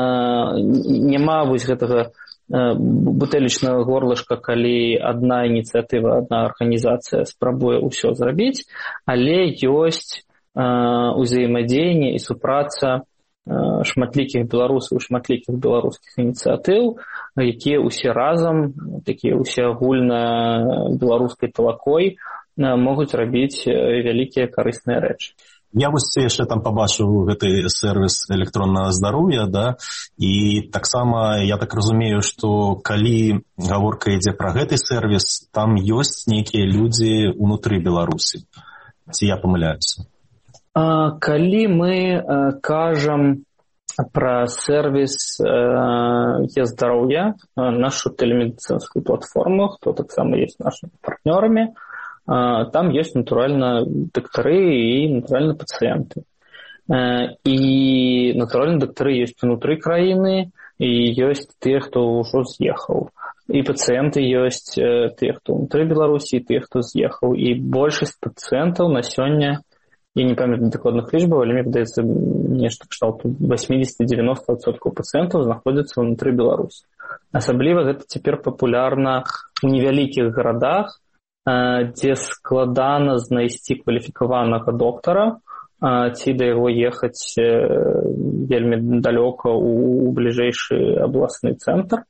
няма вось гэтага бутэлечнага горлышка, калі адна ініцыятыва, адна арганізацыя спрабуе ўсё зрабіць, але ёсць узаемадзеянне і супраца шматлікіх беларусаў і шматлікіх беларускіх ініцыятыў, якія ўсе разам, такія ўсе агульна беларускай талакой, могуць рабіць вялікія карысныя рэчы. Я вось яшчэ там пабачыў гэты сервіс электроннага здароўя, да, і таксама я так разумею, што калі гаворка ідзе пра гэты сервіс, там ёсць нейкія людзі ўнутры Беларусі. Ці я памыляюся? Калі мы кажам пра сервіс е-здароўя, нашу тэлемедыцынскую платформу, хто таксама ёсць нашымі партнёрамі, там ёсць, натуральна, дактары і, натуральна, пацыенты. І, натуральна, дактары ёсць унутры краіны, і ёсць тыя, хто ўжо з'ехаў. І пацыенты ёсць тыя, хто ўнутры Беларусі, і тыя, хто з'ехаў. І большасць пацыентаў на сёння, я не памятаю дакладных лічбаў, але мне падаецца, нешта кшталту восемьдесят-девяносто адсоткаў пацыентаў знаходзяцца ўнутры Беларусі. Асабліва гэта цяпер папулярна ў невялікіх гарадах, дзе складана знайсці кваліфікаванага доктара, ці да яго ехаць вельмі далёка ў бліжэйшы абласны цэнтр.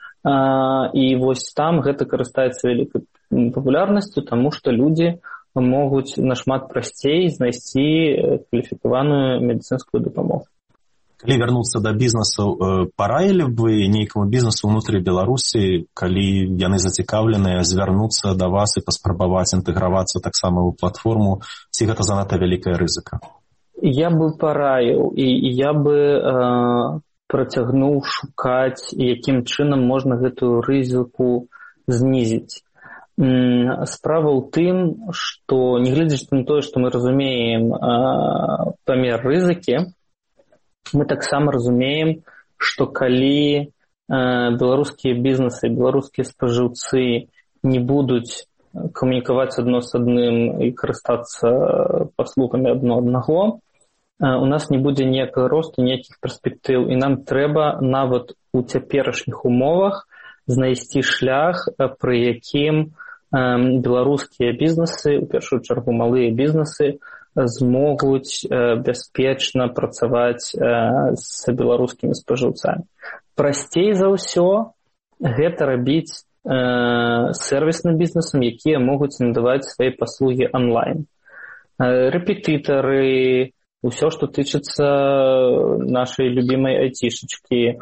І вось там гэта карыстаецца вялікай папулярнасцю, таму што людзі могуць нашмат прасцей знайсці кваліфікаваную медыцынскую дапамогу. Калі вярнуцца да бізнесу, параілі б вы нейкаму бізнесу ўнутры Беларусі, калі яны зацікаўленыя, звярнуцца да вас і паспрабаваць інтэгравацца таксама ў платформу, ці гэта занадта вялікая рызыка? Я бы параіў, і я бы э, працягнуў шукаць, якім чынам можна гэтую рызыку знізіць. Справа ў тым, што, нягледзячы на тое, што мы разумеем э, памер рызыкі, мы таксама разумеем, што калі э, беларускія бізнесы, беларускія спажыўцы не будуць камунікаваць адно з адным і карыстацца паслугамі адно аднаго, э, у нас не будзе ніякага росту, ніякіх перспектыў, і нам трэба нават у цяперашніх умовах знайсці шлях, пры якім э, беларускія бізнесы, у першую чаргу малыя бізнесы, змогуць э, бяспечна працаваць э, з беларускімі спажыўцамі. Прасцей за ўсё гэта рабіць э, сервісным бізнесам, якія могуць надаваць свае паслугі онлайн. Э, рэпетытары, ўсё, што тычыцца нашай любімай айцішачкі, э,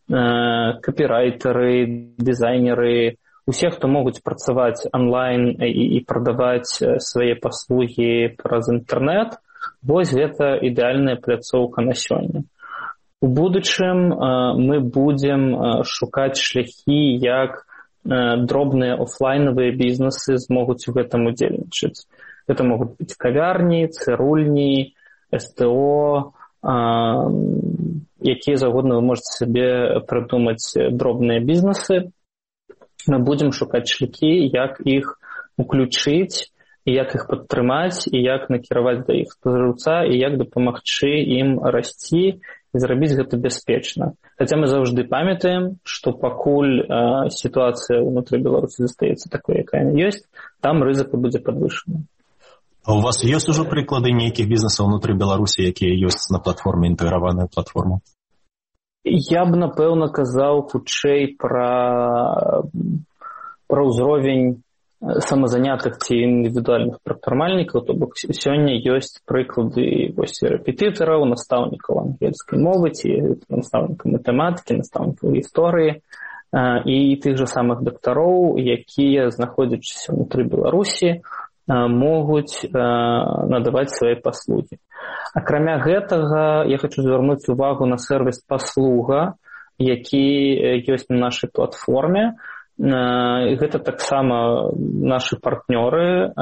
капірайтары, дызайнеры, усе, хто могуць працаваць онлайн і, і прадаваць свае паслугі праз інтэрнэт, вось гэта ідэальная пляцоўка на сёння. У будучым мы будзем шукаць шляхі, як дробныя офлайнавыя бізнесы змогуць у гэтым удзельнічаць. Гэта могуць быць кавярні, цырульні, эс тэ о, якія заўгодна вы можаце сабе прыдумаць дробныя бізнесы. Мы будзем шукаць шляхі, як іх уключыць, і як іх падтрымаць, і як накіраваць да іх спажыўца, і як дапамагчы ім расці, і зрабіць гэта бяспечна. Хаця мы заўжды памятаем, што пакуль э, сітуацыя ўнутры Беларусі застаецца такой, якая яна ёсць, там рызыка будзе падвышана. А у вас ёсць ужо прыклады нейкіх бізнесаў унутры Беларусі, якія ёсць на платформе, інтэграваную платформу? Я б, напэўна, казаў хутчэй пра, пра ўзровень самазанятых ці індывідуальных прадпрымальнікаў, то бок сёння ёсць прыклады вось рэпетытараў, настаўнікаў ангельскай мовы, ці настаўнікаў матэматыкі, настаўнікаў гісторыі і тых жа самых дактароў, якія, знаходзячыся ўнутры Беларусі, могуць надаваць свае паслугі. Акрамя гэтага, я хочу звярнуць увагу на сервіс паслуга, які ёсць на нашай платформе. Гэта таксама нашы партнёры.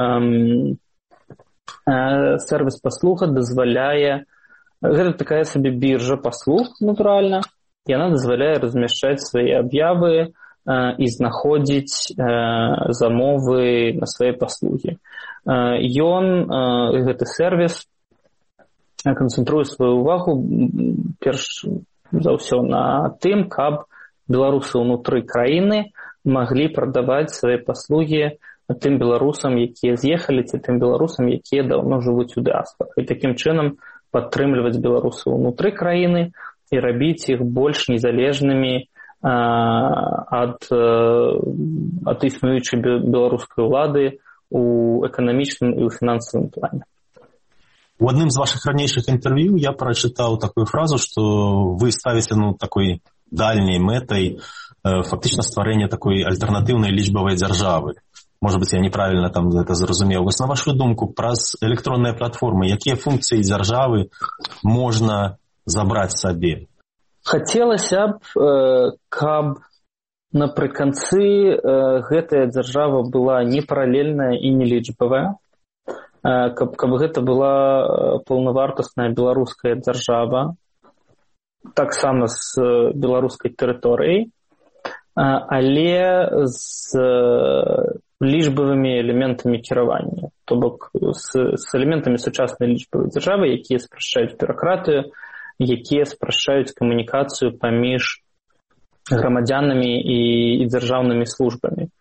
Сервіс паслуга дазваляе, гэта такая сабе біржа паслуг, натуральна, яна дазваляе размяшчаць свае аб'явы і знаходзіць замовы на свае паслугі. Ён, гэты сервіс, канцэнтруе сваю увагу перш за ўсё на тым, каб беларусы ўнутры краіны маглі прадаваць свае паслугі тым беларусам, якія з'ехалі, ці тым беларусам, якія даўно жывуць у дыаспарах. І такім чынам падтрымліваць беларусаў унутры краіны і рабіць іх больш незалежнымі ад, ад існуючай беларускай улады у эканамічным і ў фінансавым плане. У адным з вашых ранейшых інтэрв'ю я прачытаў такую фразу, што вы ставіце ну, такой дальняй мэтай фактычна стварэнне такой альтэрнатыўнай лічбавай дзяржавы. Можа быць, я неправільна там гэта зразумеў. Вось на вашу думку, праз электронныя платформы, якія функцыі дзяржавы можна забраць сабе? Хацелася б, каб напрыканцы гэтая дзяржава была не паралельная і не лічбавая, каб, каб гэта была паўнавартасная беларуская дзяржава, таксама з беларускай тэрыторыяй, але з лічбавымі элементамі кіравання, то бок з, з элементамі сучаснай лічбавай дзяржавы, якія спрашчаюць бюракратыю, якія спрашчаюць камунікацыю паміж грамадзянамі і, і дзяржаўнымі службамі.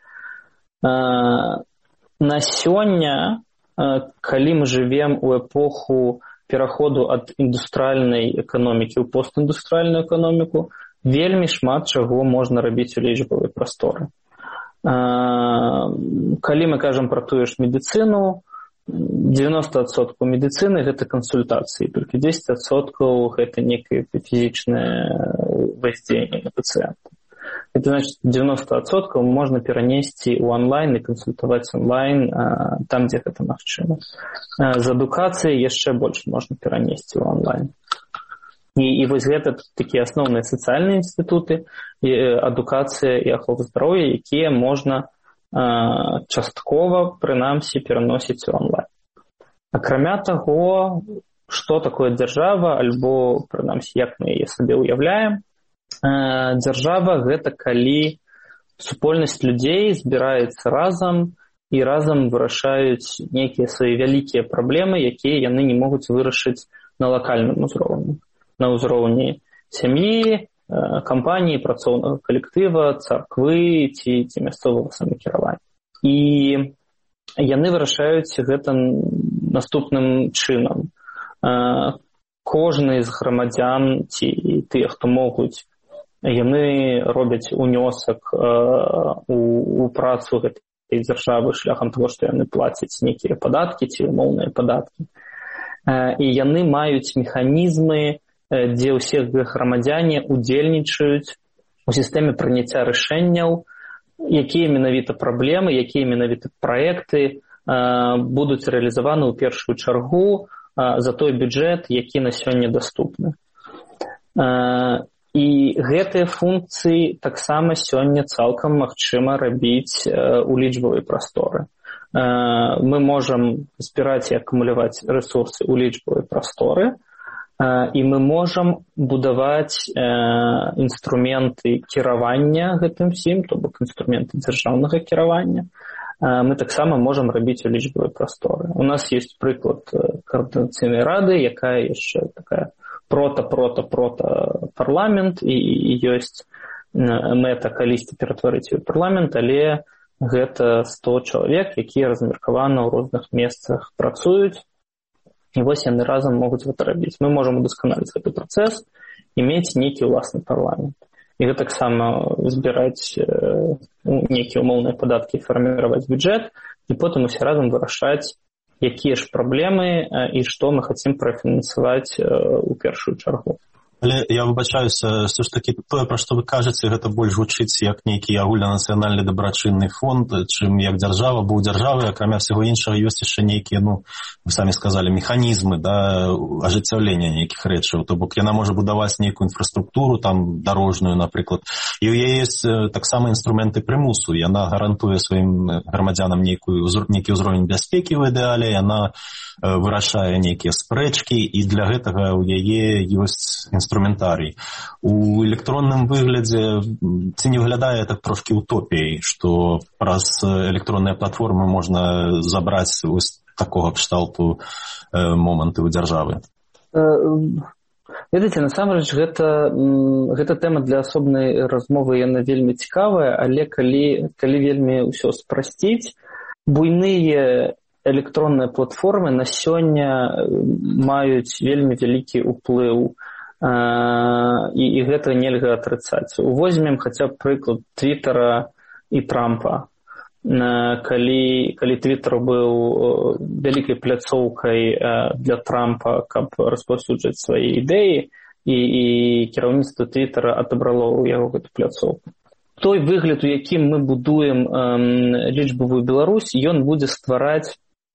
На сёння, калі мы жывем у эпоху пераходу ад індустрыяльнай эканомікі ў постіндустрыяльную эканоміку, вельмі шмат чаго можна рабіць у лічбавай прасторы. Калі мы кажам пра тую ж медыцыну, дзевяносто адсоткаў медыцыны гэта кансультацыі, толькі дзесяць адсоткаў гэта некае фізічнае воздзеянне на пацыента. Это значит, дзевяносто адсоткаў можна перанесці ў онлайн і кансультаваць онлайн там, дзе гэта магчыма. З адукацыяй яшчэ больш можна перанесці ў онлайн. І, і вось гэта такія асноўныя сацыяльныя інстытуты, адукацыя і ахова здароўя, якія можна э, часткова, прынамсі, пераносіць у онлайн. Акрамя таго, што такое дзяржава, альбо, прынамсі, як мы яе сабе ўяўляем, э, дзяржава гэта калі супольнасць людзей збіраецца разам і разам вырашаюць нейкія свае вялікія праблемы, якія яны не могуць вырашыць на лакальным узроўні. На ўзроўні сям'і, кампаніі, працоўнага калектыва, царквы ці, ці мясцовага самакіравання. І яны вырашаюць гэта наступным чынам. Кожны з грамадзян ці тыя, хто могуць, яны робяць унёсак у, у працу гэтай дзяржавы шляхам таго, што яны плацяць нейкія падаткі ці умоўныя падаткі. І яны маюць механізмы, дзе ўсе грамадзяне удзельнічаюць у сістэме прыняцця рашэнняў, якія менавіта праблемы, якія менавіта праекты будуць рэалізаваны ў першую чаргу за той бюджэт, які на сёння даступны. І гэтыя функцыі таксама сёння цалкам магчыма рабіць у лічбавай прасторы. Мы можам збіраць і акумуляваць рэсурсы ў лічбавай прасторы, і мы можам будаваць інструменты кіравання гэтым всім, то бок інструменты дзяржаўнага кіравання. Мы таксама можам рабіць у лічбавай прасторы. У нас ёсць прыклад каардынацыйнай рады, якая яшчэ такая прота-прота-прота парламент, і ёсць мэта калісьці ператварыць у парламент, але гэта сто чалавек, якія размеркаваны ў розных месцах працуюць, і вось яны разам могуць гэта рабіць. Мы можам удасканаліць гэты працэс і мець нейкі ўласны парламент. І гэта таксама збіраць нейкія ўмоўныя падаткі, фарміраваць бюджэт, і потым усе разам вырашаць, якія ж праблемы і што мы хацім прафінансаваць у першую чаргу. Але я выбачаюся, все ж таки тое, пра што вы кажаце, гэта больш гучыць як нейкі агульнанацыянальны дабрачынны фонд, чым як дзяржава, бо ў дзяржавы, акрамя ўсяго іншага, ёсць яшчэ нейкія, ну, вы самі сказалі, механізмы, да, ажыццяўлення нейкіх рэчаў. То бок яна можа будаваць нейкую інфраструктуру, там, дарожную, напрыклад. І ў яе ёсць таксама інструменты прымусу. Яна гарантуе сваім грамадзянам нейкую, нейкі ўзровень бяспекі ў ідэале, яна вырашае нейкія спрэчкі, і для гэтага ў яе ёсць інструментарый. У электронным выглядзе ці не выглядае так трошкі утопіяй, што праз электронныя платформы можна забраць вось такога кшталту моманты ў дзяржавы? Ведаеце, насамрэч, гэта, гэта тэма для асобнай размовы, яна вельмі цікавая, але калі, калі вельмі ўсё спрасціць, буйныя электронныя платформы на сёння маюць вельмі вялікі ўплыў, і, і гэта нельга атрыцаць. Возьмем хаця б прыклад Твиттера і Трампа. Калі, калі Твиттер быў вялікай пляцоўкай для Трампа, каб распаўсюджваць свае ідэі, і, і кіраўніцтва Твиттера адабрало ў яго гэту пляцоўку. Той выгляд, у якім мы будуем лічбавую Беларусь, ён будзе ствараць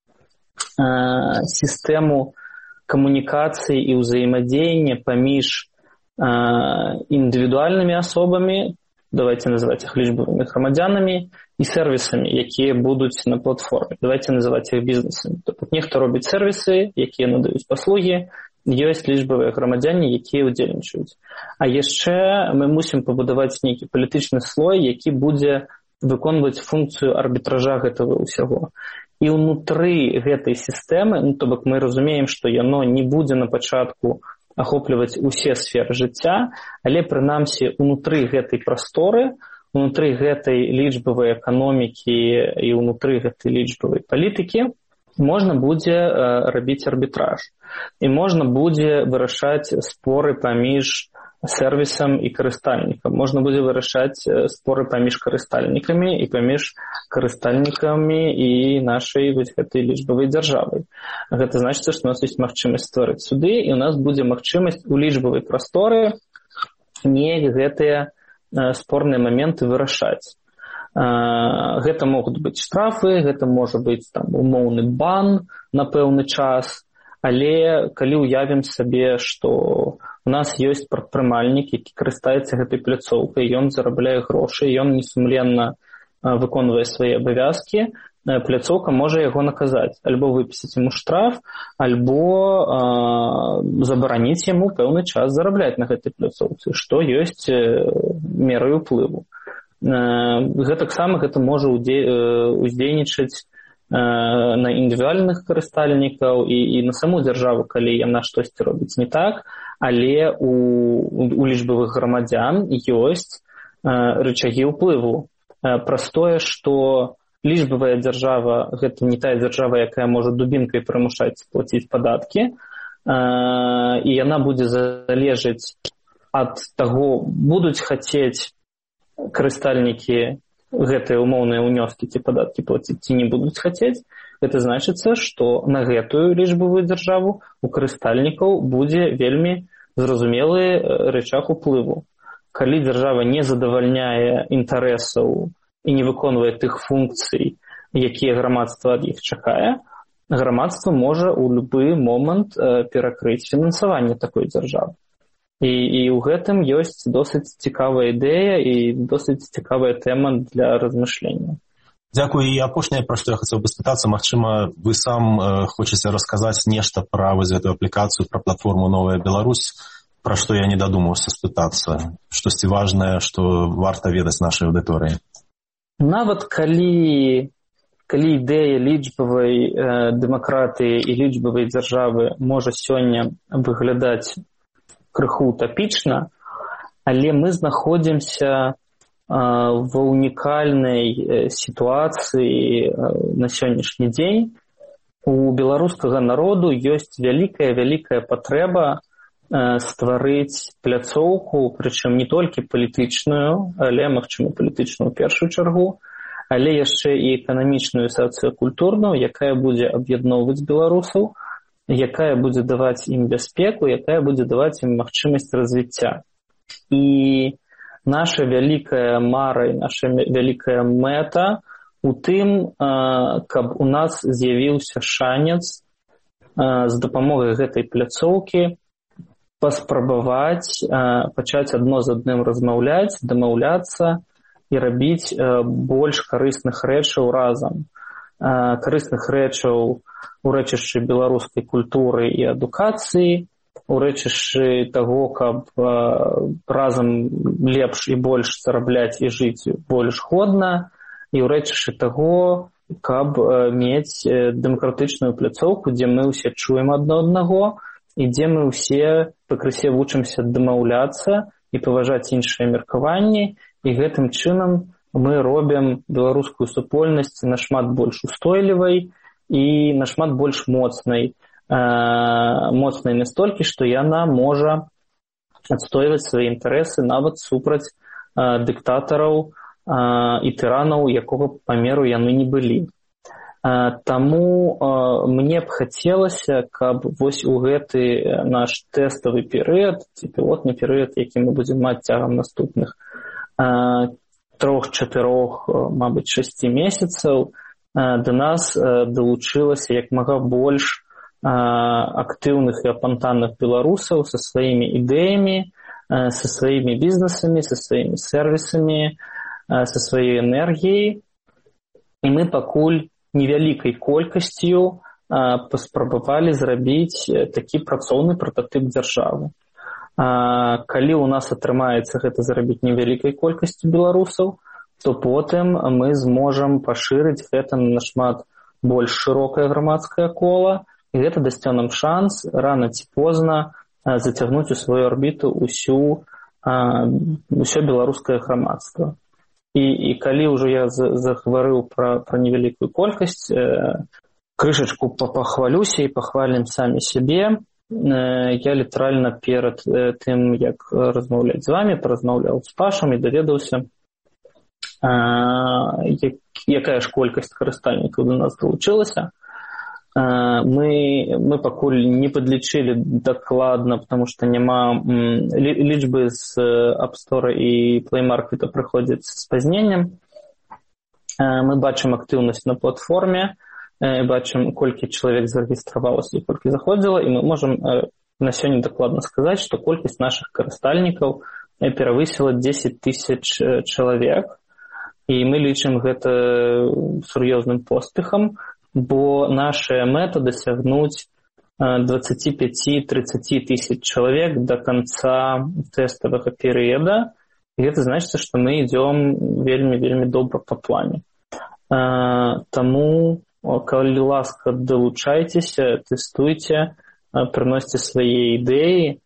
сістэму камунікацыі і ўзаемадзеяння паміж індывідуальнымі асобамі, давайте называць іх лічбавымі грамадзянамі, і сервісамі, якія будуць на платформе. Давайте называць іх бізнесамі. Тобто нехто робіць сервісы, якія надаюць паслугі, ёсць лічбавыя грамадзяне, якія ўдзельнічаюць. А яшчэ мы мусім пабудаваць нейкі палітычны слой, які будзе выконваць функцыю арбітража гэтага ўсяго. І ўнутры гэтай сістэмы, ну, то бок мы разумеем, што яно не будзе на пачатку ахопліваць усе сферы жыцця, але прынамсі ўнутры гэтай прасторы, унутры гэтай лічбавай эканомікі і ўнутры гэтай лічбавай палітыкі можна будзе рабіць арбітраж. І можна будзе вырашаць споры паміж сервісам і карыстальнікам. Можна будзе вырашаць споры паміж карыстальнікамі і паміж карыстальнікамі і нашай вось гэтай лічбавай дзяржавай. Гэта значыць, што у нас ёсць магчымасць стварыць суды, і у нас будзе магчымасць у лічбавай прасторы неяк гэтыя спорныя моменты вырашаць. Гэта могуць быць штрафы, гэта можа быць там умоўны бан на пэўны час, але калі ўявім сабе, што у нас ёсць прадпрымальнік, які карыстаецца гэтай пляцоўкай, ён зарабляе грошы, ён несумленна выконвае свае абавязкі, пляцоўка можа яго наказаць, альбо выпісаць яму штраф, альбо забараніць яму пэўны час зарабляць на гэтай пляцоўцы, што ёсць мерай уплыву. Гэтаксама гэта можа ўздзейнічаць на індывідуальных карыстальнікаў і, і на саму дзяржаву, калі яна штосьці робіць не так, але у, у лічбавых грамадзян ёсць рычагі ўплыву. Праз тое, што лічбавая дзяржава – гэта не тая дзяржава, якая можа дубінкай прымушаць плаціць падаткі, і яна будзе залежаць ад таго, будуць хацець карыстальнікі гэтыя умоўныя ўнёскі ці падаткі плаціць ці не будуць хацець. Гэта значыцца, што на гэтую лічбавую дзяржаву у карыстальнікаў будзе вельмі зразумелы рычаг уплыву. Калі дзяржава не задавальняе інтарэсаў і не выконвае тых функцый, якія грамадства ад іх чакае, грамадства можа ў любы момант перакрыць фінансаванне такой дзяржавы. І, і ў гэтым ёсць досыць цікавая ідэя і досыць цікавая тэма для размышлення. Дзякую. І апошняе, пра што я хацеў бы спытацца, магчыма, вы сам э, хочаце расказаць нешта пра вось гэтую аплікацыю, пра платформу «Новая Беларусь», пра што я не дадумаўся спытацца, штосьці важнае, што варта ведаць нашай аўдыторыі. Нават калі, калі ідэя лічбавай э, дэмакратыі і лічбавай дзяржавы можа сёння выглядаць крыху утапічна, але мы знаходзімся в унікальнай сітуацыі на сённяшні дзень. У беларускага народу ёсць вялікая-вялікая патрэба стварыць пляцоўку, прычым не толькі палітычную, але, магчыма, палітычную ў першую чаргу, але яшчэ і эканамічную, сацыякультурную, якая будзе аб'ядноўваць беларусаў, якая будзе даваць ім бяспеку, якая будзе даваць ім магчымасць развіцця. І наша вялікая мара і наша вялікая мэта у тым, каб у нас з'явіўся шанец з дапамогай гэтай пляцоўкі паспрабаваць пачаць адно з адным размаўляць, дамаўляцца і рабіць больш карысных рэчаў разам. Карысных рэчаў у рэчышчы беларускай культуры і адукацыі, у рэчышчы таго, каб э, разам лепш і больш зарабляць і жыць больш годна, і ў рэчышчы таго, каб э, мець дэмакратычную пляцоўку, дзе мы ўсе чуем адно аднаго і дзе мы ўсе пакрысе вучымся дамаўляцца і паважаць іншыя меркаванні, і гэтым чынам мы робім беларускую супольнасць нашмат больш устойлівай і нашмат больш моцнай, моцнай настолькі, што яна можа адстойваць свае інтарэсы нават супраць дыктатараў і тыранаў, якога памеру яны не былі. Таму мне б хацелася, каб вось у гэты наш тэставы перыяд, ці пілотны перыяд, які мы будзем маць цягам наступных трох-чатырох, мабыць, шасці месяцаў, да нас далучылася як мага больш актыўных і апантанных беларусаў са сваімі ідэямі, са сваімі бізнесамі, са сваімі сервісамі, са сваёй энергіяй. І мы пакуль невялікай колькасцю паспрабавалі зрабіць такі працоўны прататып дзяржавы. Калі ў нас атрымаецца гэта зрабіць невялікай колькасцю беларусаў, то потым мы зможам пашырыць гэта на нашмат больш шырокае грамадскае кола, і гэта дасце нам шанс рана ці позна зацягнуць у сваю арбіту ўсю, ўсё беларускае грамадства. І, і калі ўжо я загаварыў пра, пра невялікую колькасць, крышачку пахвалюся і пахвалім самі сябе. Я літаральна перад тым, як размаўляць з вамі, паразмаўляў з Пашам і даведаўся, якая ж колькасць карыстальнікаў да нас далучылася. Мы, мы пакуль не падлічылі дакладна, потому што няма лічбы з App Store і Play Market прыходзяць з спазненнем. Мы бачым актыўнасць на платформе, бачым, колькі чалавек зарэгістравалася і колькі заходзіла, і мы можам на сёння дакладна сказаць, што колькасць нашых карыстальнікаў перавысіла дзесяць тысяч чалавек, і мы лічым гэта сур'ёзным поспехам, бо наша мэта дасягнуць дваццаць пяць - трыццаць тысяч чалавек да канца тэставага перыяда, і гэта значыць, што мы ідзём вельмі-вельмі добра па плане. Таму, калі ласка, далучайцеся, тэстуйце, прыносьце свае ідэі.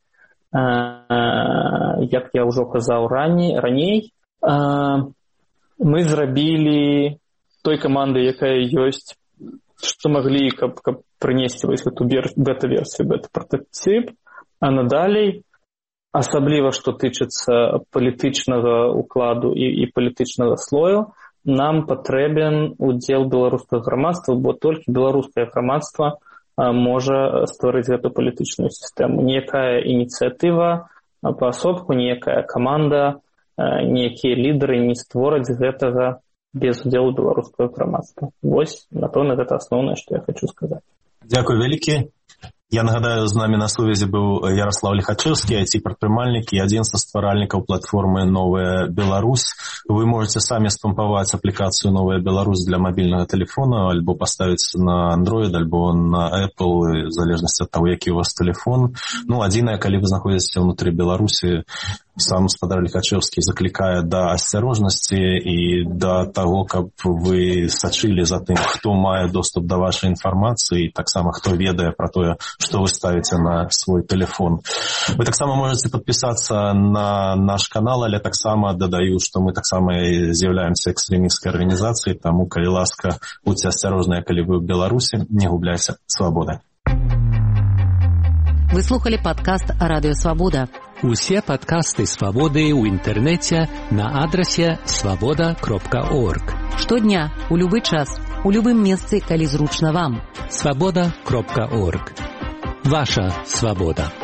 Як я ўжо казаў раней, раней, мы зрабілі той каманды, якая ёсць, што маглі, каб, каб прынесці вось гэту бета-версію, бета-пратотип, а надалей, асабліва, што тычыцца палітычнага укладу і, і палітычнага слою, нам патрэбен удзел беларускага грамадства, бо толькі беларускае грамадства можа стварыць гэту палітычную сістэму. Ніякая ініцыятыва паасобку, ніякая каманда, ніякія лідары не створаць гэтага без удзелу беларускага грамадства. Вось, напэўна, гэта асноўнае, што я хочу сказаць. Дзякуй вялікі. Я нагадаю, з намі на сувязі быў Ярослав Лихачевскі, ай ти-прадпрымальнік і адзін са стваральнікаў платформы «Новая Беларусь». Вы можете самі спампаваць аплікацыю «Новая Беларусь» для мабільнага тэлефона, альбо паставіць на Android, альбо на Apple, в залежнасці ад таго, які у вас тэлефон. Ну, адзінае, калі вы знаходзіцеся ўнутры Беларусі, сам гаспадар Лихачевскі заклікае да асцярожнасці і да таго, каб вы сачылі за тым, хто мае доступ да вашай інфармацыі, і таксама хто ведае пра тое, што вы ставіце на свой тэлефон. Вы таксама можете падпісацца на наш канал, але таксама дадаю, што мы таксама з'яўляемся экстрэмісцкай арганізацыяй, таму, калі ласка, будьце асцярожныя, калі вы ў Беларусі, не губляйце свабоды. Вы слухали падкаст «Радыё Свабода». Усе падкасты «Свабоды» ў інтэрнэце на адрасе свабода кропка орг. Штодня, у любы час, у любым месцы, калі зручна вам. свабода кропка орг. Ваша свабода.